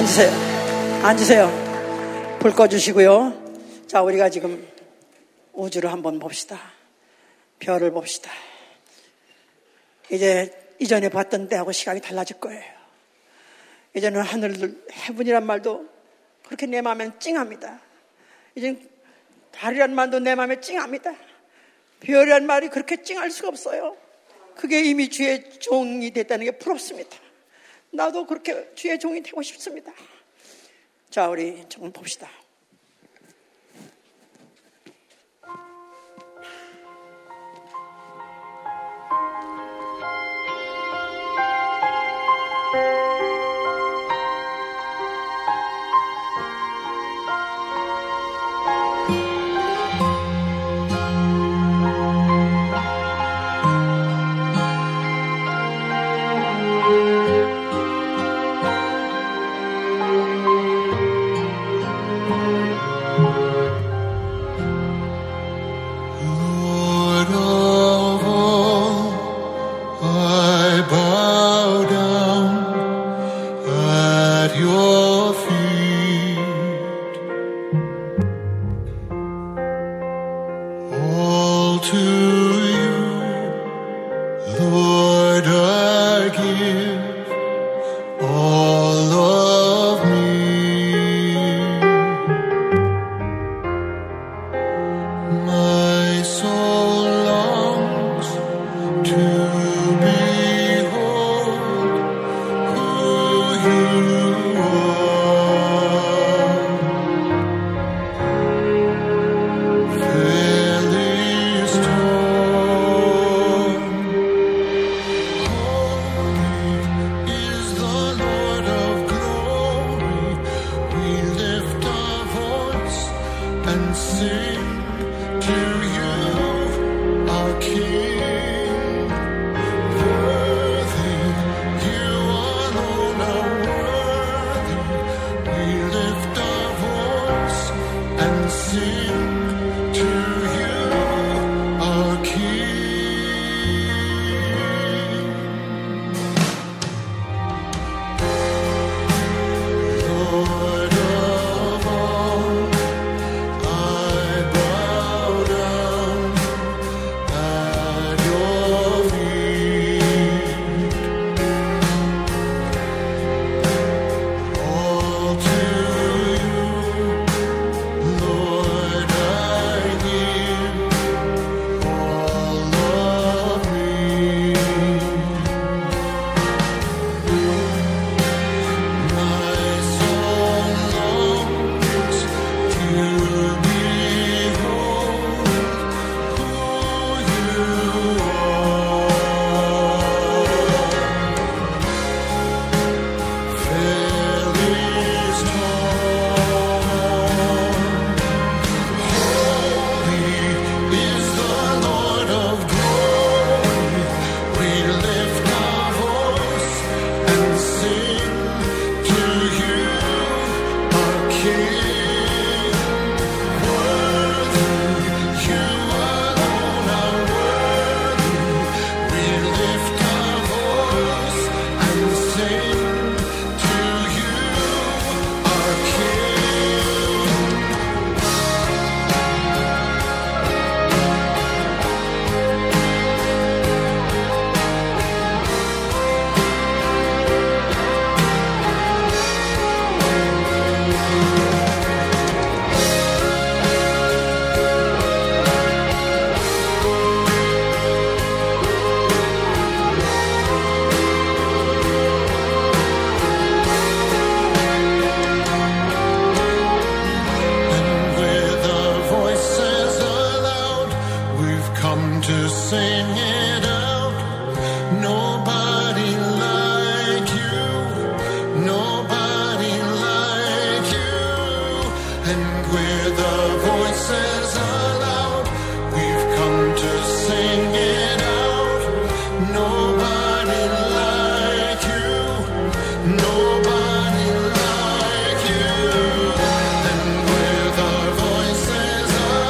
앉으세요. 앉으세요. 불 꺼주시고요. 자, 우리가 지금 우주를 한번 봅시다. 별을 봅시다. 이제 이전에 봤던 때하고 시간이 달라질 거예요. 이제는 하늘, 해븐이란 말도 그렇게 내 마음엔 찡합니다. 이제 달이란 말도 내 마음에 찡합니다. 별이란 말이 그렇게 찡할 수가 없어요. 그게 이미 주의 종이 됐다는 게 부럽습니다. 나도 그렇게 주의 종이 되고 싶습니다. 자, 우리 좀 봅시다.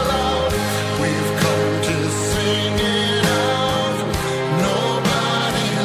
We've come to sing it out. Nobody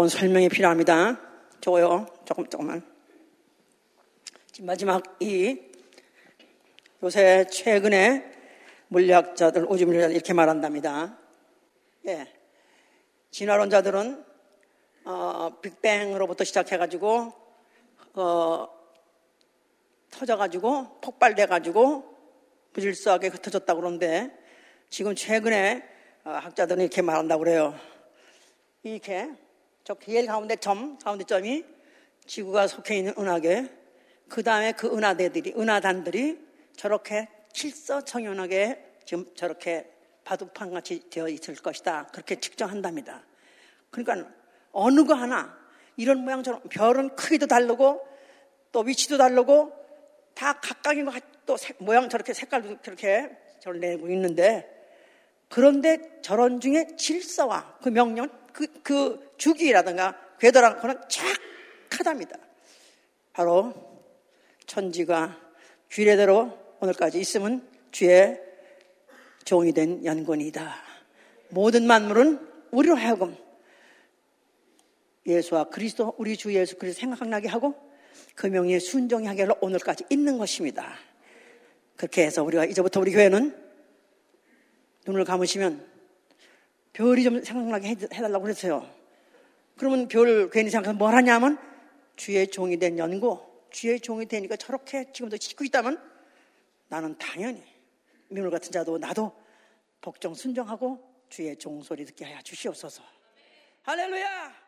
조금은 설명이 필요합니다. 저거요. 조금, 조금만. 지금 마지막 이 요새 최근에 물리학자들, 우주물리학자들 이렇게 말한답니다. 예. 진화론자들은, 어, 빅뱅으로부터 시작해가지고, 어, 터져가지고, 폭발돼가지고, 무질서하게 흩어졌다고 그러는데, 지금 최근에 어, 학자들은 이렇게 말한다고 그래요. 이렇게, 저 제일 가운데 점, 가운데 점이 지구가 속해 있는 은하계, 그 다음에 그 은하대들이, 은하단들이 저렇게 칠서청연하게 지금 저렇게 바둑판같이 되어 있을 것이다. 그렇게 측정한답니다. 그러니까 어느 거 하나 이런 모양처럼 별은 크기도 다르고 또 위치도 다르고 다 각각인 것 또 모양 저렇게 색깔도 그렇게 저를 내고 있는데 그런데 저런 중에 질서와 그 명령, 그, 그 주기라든가 궤도라는 거는 정확하답니다. 바로 천지가 규례대로 오늘까지 있으면 주의 종이 된 연권이다. 모든 만물은 우리로 하여금 예수와 그리스도, 우리 주 예수 그리스도 생각나게 하고 그 명예에 순종하게 하려 오늘까지 있는 것입니다. 그렇게 해서 우리가 이제부터 우리 교회는 눈을 감으시면 별이 좀 생각나게 해달라고 그랬어요. 그러면 별 괜히 생각해서 뭘 하냐면 주의 종이 된 연고, 주의 종이 되니까 저렇게 지금도 짓고 있다면 나는 당연히 민물 같은 자도 나도 복종 순종하고 주의 종소리 듣게 하여 주시옵소서. 할렐루야!